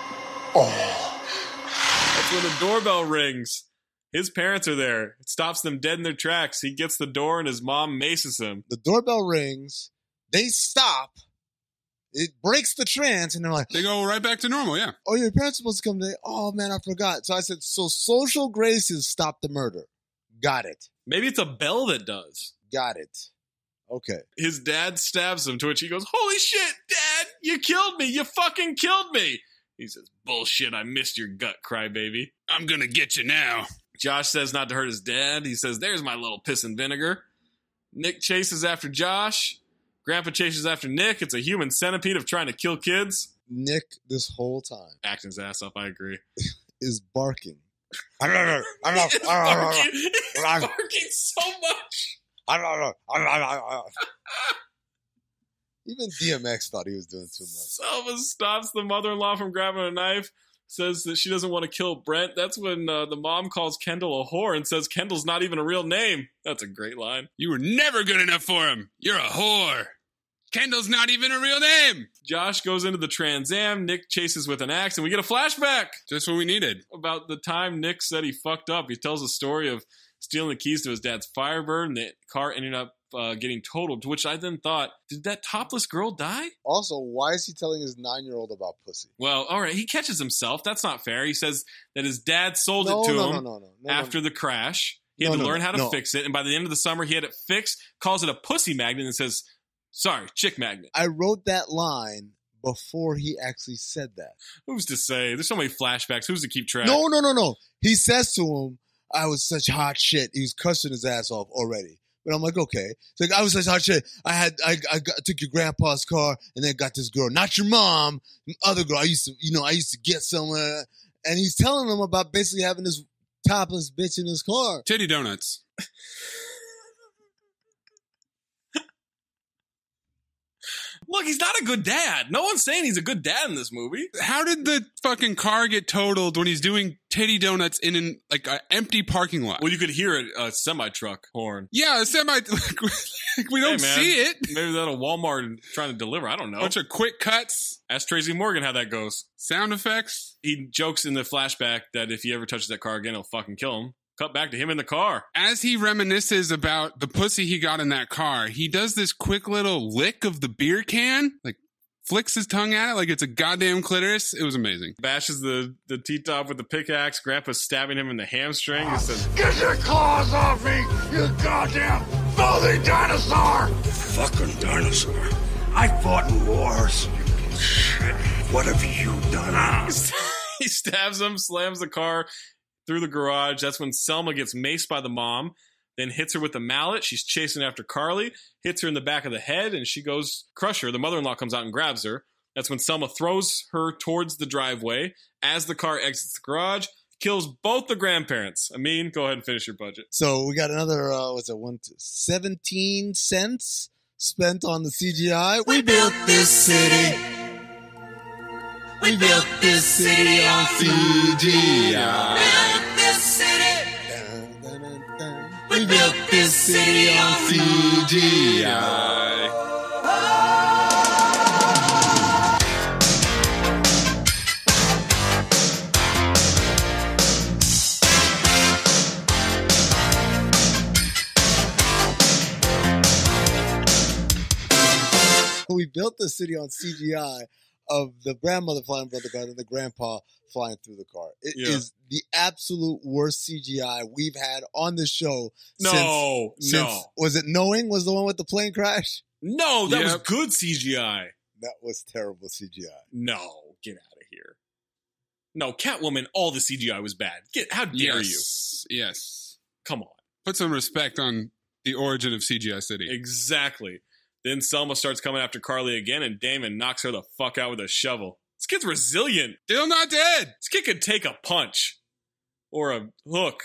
Oh. That's when the doorbell rings. His parents are there. It stops them dead in their tracks. He gets the door and his mom maces him. The doorbell rings. They stop. It breaks the trance, and they're like, they go right back to normal, yeah. Oh, your parents are supposed to come today. Oh, man, I forgot. So I said, so social graces stop the murder. Got it. Maybe it's a bell that does. Got it. Okay. His dad stabs him, to which he goes, holy shit, Dad, you killed me. You fucking killed me. He says, bullshit, I missed your gut, crybaby. I'm gonna get you now. Josh says not to hurt his dad. He says, there's my little piss and vinegar. Nick chases after Josh. Grandpa chases after Nick. It's a human centipede of trying to kill kids. Nick, this whole time, acting his ass off, I agree. is barking. He's barking. He's barking so much. Even D M X thought he was doing too much. Selma stops the mother-in-law from grabbing a knife. says that she doesn't want to kill Brent. That's when uh, the mom calls Kendall a whore and says Kendall's not even a real name. That's a great line. You were never good enough for him. You're a whore. Kendall's not even a real name. Josh goes into the Trans Am. Nick chases with an axe, and we get a flashback. Just what we needed. About the time Nick said he fucked up. He tells a story of stealing the keys to his dad's Firebird, and the car ended up uh, getting totaled, to which I then thought, did that topless girl die? Also, why is he telling his nine-year-old about pussy? Well, all right, he catches himself. That's not fair. He says that his dad sold No, it to no, him no, no, no, no, after no. the crash. He had No, to no, learn no, how to no. fix it, and by the end of the summer, he had it fixed, calls it a pussy magnet, and says, sorry, chick magnet. I wrote that line before he actually said that. Who's to say? There's so many flashbacks. Who's to keep track? No, no, no, no. He says to him, I was such hot shit. He was cussing his ass off already. But I'm like, okay. It's like, I was such hot shit. I had, I, I got, took your grandpa's car and then got this girl. Not your mom, the other girl. I used to, you know, I used to get somewhere. And he's telling them about basically having this topless bitch in his car. Titty donuts. Look, he's not a good dad. No one's saying he's a good dad in this movie. How did the fucking car get totaled when he's doing titty donuts in an like an empty parking lot? Well, you could hear a, a semi-truck horn. Yeah, a semi. Like, we don't Hey, man, see it. Maybe that a Walmart trying to deliver. I don't know. Bunch of quick cuts. Ask Tracy Morgan how that goes. Sound effects. He jokes in the flashback that if he ever touches that car again, he'll fucking kill him. Cut back to him in the car. As he reminisces about the pussy he got in that car, he does this quick little lick of the beer can, like flicks his tongue at it like it's a goddamn clitoris. It was amazing. Bashes the, the T-top with the pickaxe. Grandpa's stabbing him in the hamstring. He says, Get your claws off me, you goddamn filthy dinosaur! Fucking dinosaur. I fought in wars. Shit. What have you done? He stabs him, slams the car through the garage. That's when Selma gets maced by the mom, then hits her with a mallet. She's chasing after Carly, hits her in the back of the head, and she goes crush her. The mother-in-law comes out and grabs her. That's when Selma throws her towards the driveway. As the car exits the garage, kills both the grandparents. Amin, go ahead and finish your budget. So we got another, uh, what's it, one, two, seventeen cents spent on the C G I. We built this city. We built this city on C G I. We built this city on C G I. We built the city on C G I of the grandmother flying above the car and the grandpa flying through the car. It Yeah. is the absolute worst C G I we've had on the show. No, since, no. since- was it Knowing was the one with the plane crash? No, that was Yep. good C G I. That was terrible C G I. No, get out of here. No, Catwoman, all the C G I was bad. Get, how dare you? Yes. Yes. Come on. Put some respect on the origin of C G I City. Exactly. Then Selma starts coming after Carly again, and Damon knocks her the fuck out with a shovel. This kid's resilient. Still not dead. This kid could take a punch or a hook,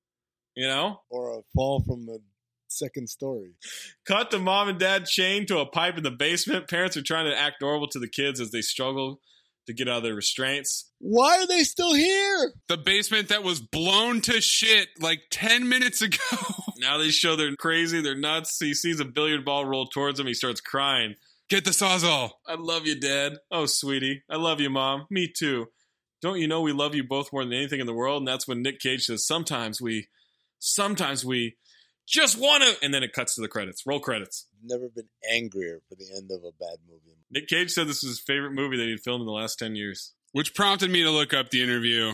you know? Or a fall from the second story. Cut to mom and dad chained to a pipe in the basement. Parents are trying to act normal to the kids as they struggle to get out of their restraints. Why are they still here? The basement that was blown to shit like ten minutes ago. Now they show they're crazy, they're nuts. He sees a billiard ball roll towards him. He starts crying. Get the Sawzall. I love you, Dad. Oh, sweetie. I love you, Mom. Me too. Don't you know we love you both more than anything in the world? And that's when Nick Cage says, sometimes we, sometimes we just want to. And then it cuts to the credits. Roll credits. Never been angrier for the end of a bad movie. Nick Cage said this was his favorite movie that he'd filmed in the last ten years. Which prompted me to look up the interview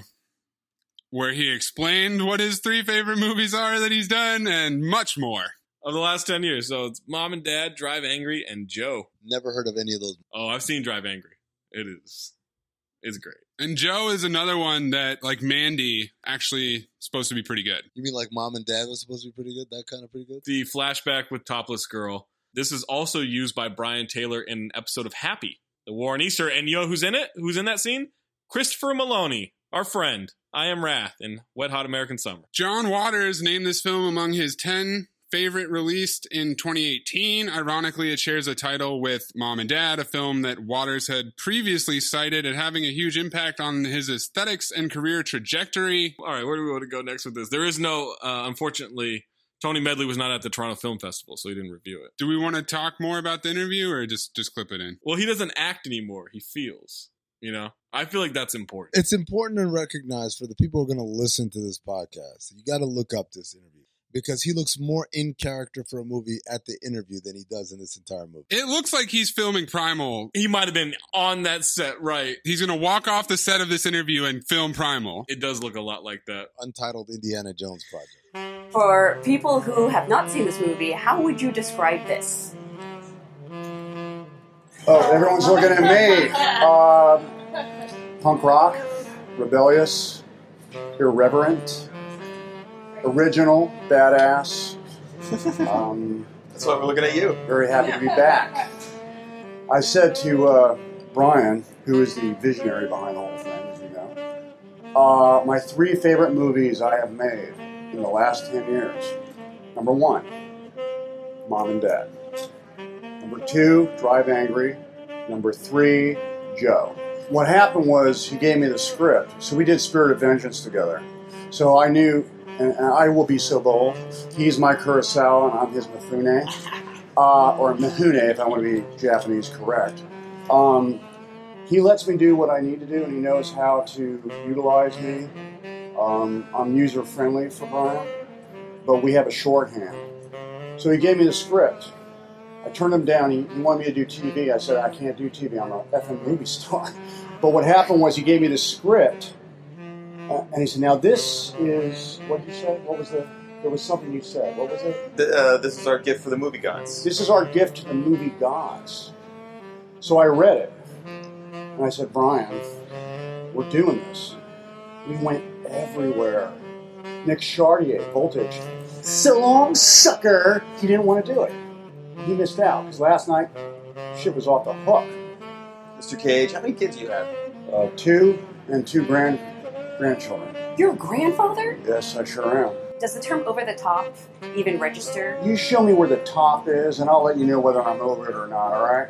where he explained what his three favorite movies are that he's done and much more. Of the last ten years. So it's Mom and Dad, Drive Angry, and Joe. Never heard of any of those. Oh, I've seen Drive Angry. It is, it's great. And Joe is another one that, like Mandy, actually supposed to be pretty good. You mean like Mom and Dad was supposed to be pretty good? That kind of pretty good? The flashback with Topless Girl. This is also used by Brian Taylor in an episode of Happy, the War on Easter. And you know who's in it? Who's in that scene? Christopher Maloney, our friend. I Am Wrath in Wet Hot American Summer. John Waters named this film among his ten favorite released in twenty eighteen. Ironically, it shares a title with Mom and Dad, a film that Waters had previously cited as having a huge impact on his aesthetics and career trajectory. All right, where do we want to go next with this? There is no, uh, unfortunately, Tony Medley was not at the Toronto Film Festival, so he didn't review it. Do we want to talk more about the interview or just, just clip it in? Well, he doesn't act anymore. He feels, you know? I feel like that's important. It's important to recognize for the people who are going to listen to this podcast, you got to look up this interview because he looks more in character for a movie at the interview than he does in this entire movie. It looks like he's filming Primal. He might have been on that set, right? He's going to walk off the set of this interview and film Primal. It does look a lot like that. Untitled Indiana Jones project. For people who have not seen this movie, how would you describe this? Oh, everyone's looking at me. Uh, punk rock, rebellious, irreverent, original, badass. Um, That's why we're looking at you. Very happy to be back. I said to uh, Brian, who is the visionary behind the whole thing, as you know, uh, my three favorite movies I have made in the last ten years. Number one, Mom and Dad. Number two, Drive Angry. Number three, Joe. What happened was he gave me the script, so we did Spirit of Vengeance together. So I knew, and, and I will be so bold, he's my Kurosawa and I'm his Mifune, uh, or Mifune if I want to be Japanese correct. Um, he lets me do what I need to do, and he knows how to utilize me. Um, I'm user-friendly for Brian, but we have a shorthand. So he gave me the script. I turned him down. He, he wanted me to do T V. I said, I can't do T V. I'm an effing movie star. But what happened was he gave me the script, uh, and he said, now this is, what did you say? What was the, there was something you said. What was it? The, uh, this is our gift for the movie gods. This is our gift to the movie gods. So I read it, and I said, Brian, we're doing this. We went everywhere. Nick Chartier, Voltage. So long, sucker. He didn't want to do it. He missed out, because last night, shit was off the hook. Mister Cage, how many kids do you have? Uh, two, and two grand grandchildren. You're a grandfather? Yes, I sure am. Does the term over the top even register? You show me where the top is, and I'll let you know whether I'm over it or not, all right?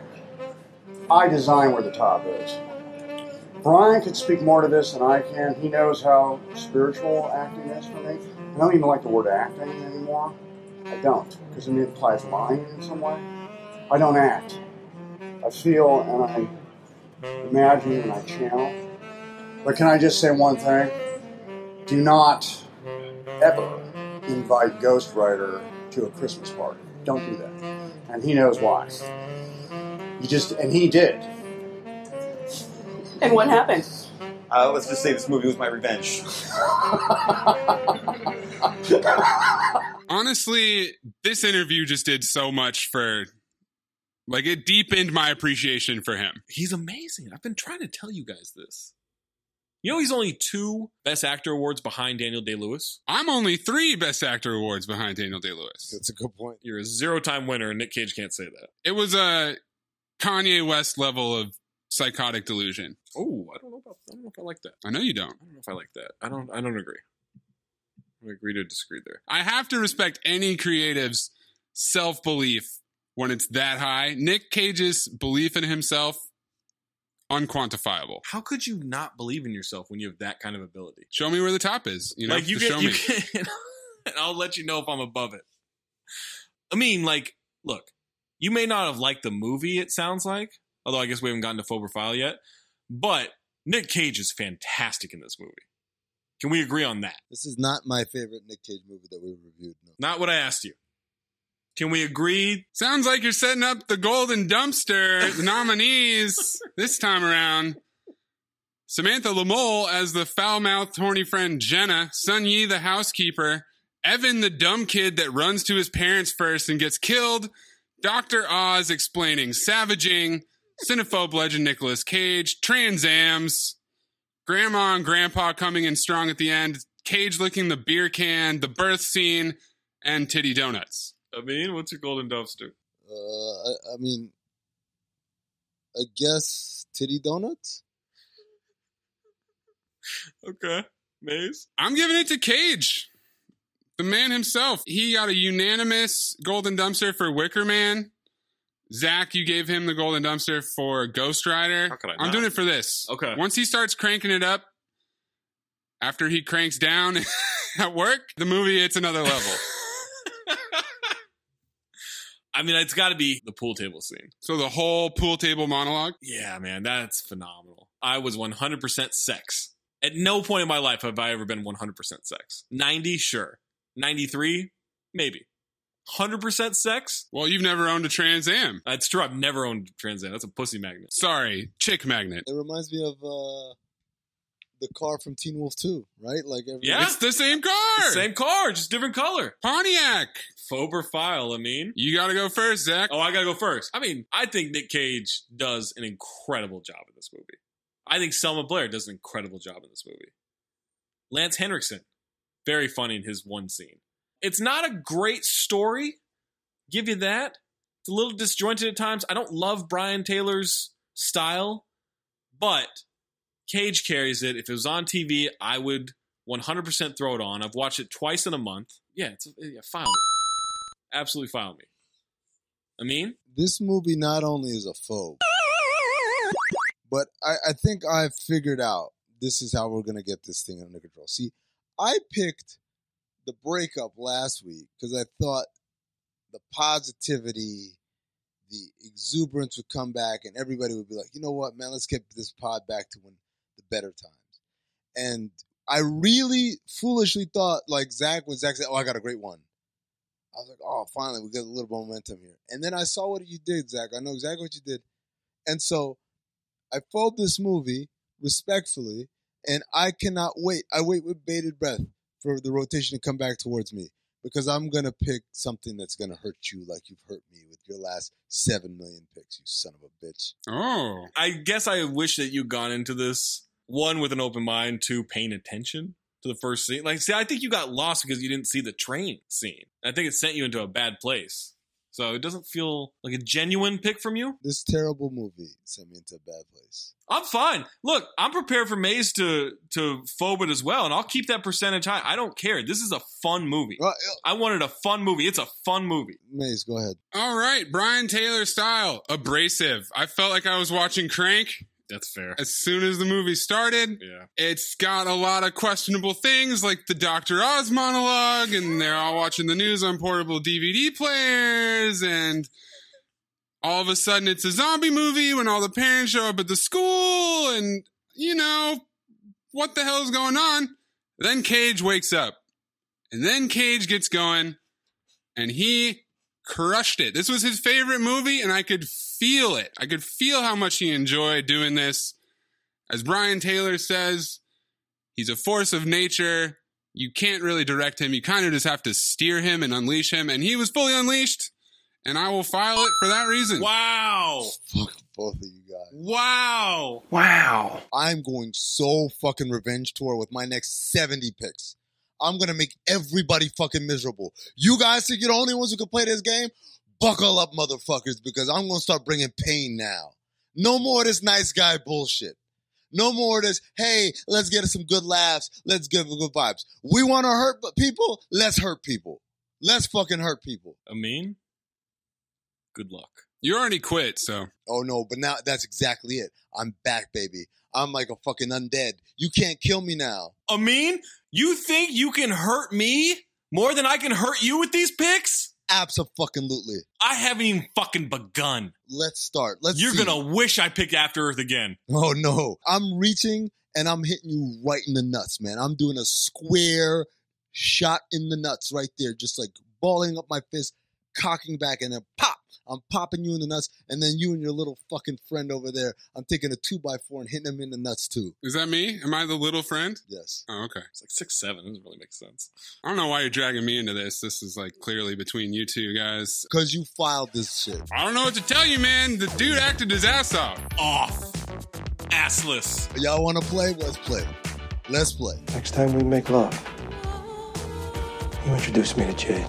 I design where the top is. Brian could speak more to this than I can. He knows how spiritual acting is for me. I don't even like the word acting anymore. I don't, because it implies lying in some way. I don't act. I feel and I imagine and I channel. But can I just say one thing? Do not ever invite Ghostwriter to a Christmas party. Don't do that. And he knows why. You just, and he did. And what happened? Uh, let's just say this movie was my revenge. Honestly, this interview just did so much for, like, it deepened my appreciation for him. He's amazing. I've been trying to tell you guys this. You know he's only two Best Actor awards behind Daniel Day-Lewis? I'm only three Best Actor awards behind Daniel Day-Lewis. That's a good point. You're a zero-time winner, and Nick Cage can't say that. It was a Kanye West level of psychotic delusion. Oh, I don't know about, I don't know if I like that. I know you don't. I don't know if I like that. I don't. I don't agree. I agree to disagree there. I have to respect any creative's self-belief when it's that high. Nick Cage's belief in himself, unquantifiable. How could you not believe in yourself when you have that kind of ability? Show me where the top is. You know, like you Just get, show you me. Can, and I'll let you know if I'm above it. I mean, like, look, you may not have liked the movie, it sounds like, although I guess we haven't gotten to Faux Profile yet, but Nick Cage is fantastic in this movie. Can we agree on that? This is not my favorite Nick Cage movie that we've reviewed. No. Not what I asked you. Can we agree? Sounds like you're setting up the golden dumpster, the nominees this time around. Samantha Lamole as the foul-mouthed, horny friend Jenna, Sun Yi the housekeeper, Evan the dumb kid that runs to his parents first and gets killed, Doctor Oz explaining savaging, cinephobe legend Nicolas Cage, Trans Ams, Grandma and Grandpa coming in strong at the end, Cage licking the beer can, the birth scene, and titty donuts. I mean, what's your golden dumpster? Uh, I, I mean, I guess titty donuts? Okay. Maze? I'm giving it to Cage. The man himself, he got a unanimous Golden Dumpster for Wicker Man. Zach, you gave him the Golden Dumpster for Ghost Rider. How could I I'm not? doing it for this. Okay. Once he starts cranking it up, after he cranks down at work, the movie hits another level. I mean, it's got to be the pool table scene. So the whole pool table monologue? Yeah, man, that's phenomenal. I was one hundred percent sex. At no point in my life have I ever been one hundred percent sex. ninety, sure. ninety-three, maybe. one hundred percent sex? Well, you've never owned a Trans Am. That's true. I've never owned a Trans Am. That's a pussy magnet. Sorry, chick magnet. It reminds me of uh, the car from Teen Wolf two, right? Like every Yeah. It's the same car. The same car, just different color. Pontiac. Fober file, I mean. You got to go first, Zach. Oh, I got to go first. I mean, I think Nick Cage does an incredible job in this movie. I think Selma Blair does an incredible job in this movie. Lance Henriksen, very funny in his one scene. It's not a great story, give you that. It's a little disjointed at times. I don't love Brian Taylor's style, but Cage carries it. If it was on T V, I would one hundred percent throw it on. I've watched it twice in a month. Yeah, it's yeah, file me. Absolutely file me. I mean? This movie not only is a phobe, but I, I think I've figured out this is how we're going to get this thing under control. See, I picked the breakup last week because I thought the positivity, the exuberance would come back and everybody would be like, you know what, man, let's get this pod back to when the better times. And I really foolishly thought, like Zach, when Zach said, oh, I got a great one. I was like, oh, finally, we get a little momentum here. And then I saw what you did, Zach. I know exactly what you did. And so I followed this movie respectfully, and I cannot wait. I wait with bated breath for the rotation to come back towards me because I'm going to pick something that's going to hurt you like you've hurt me with your last seven million picks, you son of a bitch. Oh. I guess I wish that you'd gone into this, one, with an open mind, two, paying attention to the first scene. Like, see, I think you got lost because you didn't see the train scene. I think it sent you into a bad place. So it doesn't feel like a genuine pick from you. This terrible movie sent me into a bad place. I'm fine. Look, I'm prepared for Maze to to phobe it as well, and I'll keep that percentage high. I don't care. This is a fun movie. Uh, I wanted a fun movie. It's a fun movie. Maze, go ahead. All right, Brian Taylor style, abrasive. I felt like I was watching Crank. That's fair. As soon as the movie started, yeah. It's got a lot of questionable things like the Doctor Oz monologue, and they're all watching the news on portable D V D players, and all of a sudden it's a zombie movie when all the parents show up at the school, and, you know, what the hell's going on? Then Cage wakes up, and then Cage gets going, and he crushed it. This was his favorite movie, and I could feel it. I could feel how much he enjoyed doing this. As Brian Taylor says, he's a force of nature. You can't really direct him. You kind of just have to steer him and unleash him, and he was fully unleashed, and I will file it for that reason. Wow. Fuck both of you guys. Wow. Wow. I'm going so fucking revenge tour with my next seventy picks. I'm going to make everybody fucking miserable. You guys think you're the only ones who can play this game? Buckle up, motherfuckers, because I'm going to start bringing pain now. No more of this nice guy bullshit. No more of this, hey, let's get some good laughs. Let's give good vibes. We want to hurt people? Let's hurt people. Let's fucking hurt people. Amin, good luck. You already quit, so. Oh, no, but now that's exactly it. I'm back, baby. I'm like a fucking undead. You can't kill me now. Amin, you think you can hurt me more than I can hurt you with these picks? Abso-fucking-lutely. I haven't even fucking begun. Let's start. Let's You're see. gonna wish I picked After Earth again. Oh, no. I'm reaching, and I'm hitting you right in the nuts, man. I'm doing a square shot in the nuts right there, just like balling up my fist, cocking back, and then pop. I'm popping you in the nuts, and then you and your little fucking friend over there, I'm taking a two by four and hitting him in the nuts, too. Is that me? Am I the little friend? Yes. Oh, okay. It's like six seven. Doesn't really make sense. I don't know why you're dragging me into this. This is like clearly between you two guys. Because you filed this shit. I don't know what to tell you, man. The dude acted his ass off. Off. Assless. Y'all want to play? Let's play. Let's play. Next time we make love, you introduce me to Jade.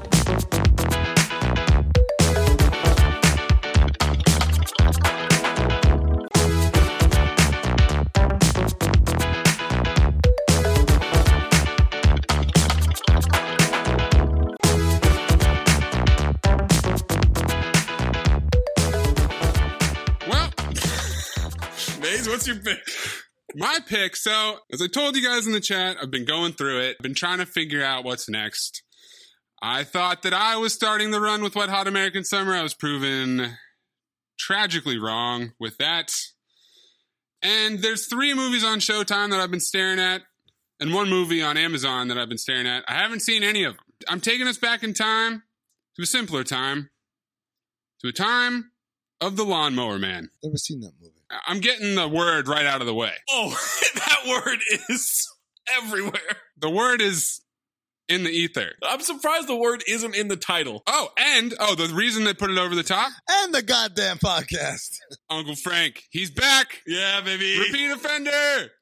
Maze, what's your pick? My pick. So, as I told you guys in the chat, I've been going through it. I've been trying to figure out what's next. I thought that I was starting the run with Wet Hot American Summer. I was proven tragically wrong with that. And there's three movies on Showtime that I've been staring at, and one movie on Amazon that I've been staring at. I haven't seen any of them. I'm taking us back in time to a simpler time, to a time of the Lawnmower Man. Never seen that movie. I'm getting the word right out of the way. Oh, that word is everywhere. The word is in the ether. I'm surprised the word isn't in the title. Oh, and, oh, the reason they put it over the top? And the goddamn podcast. Uncle Frank, he's back. Yeah, baby. Repeat offender.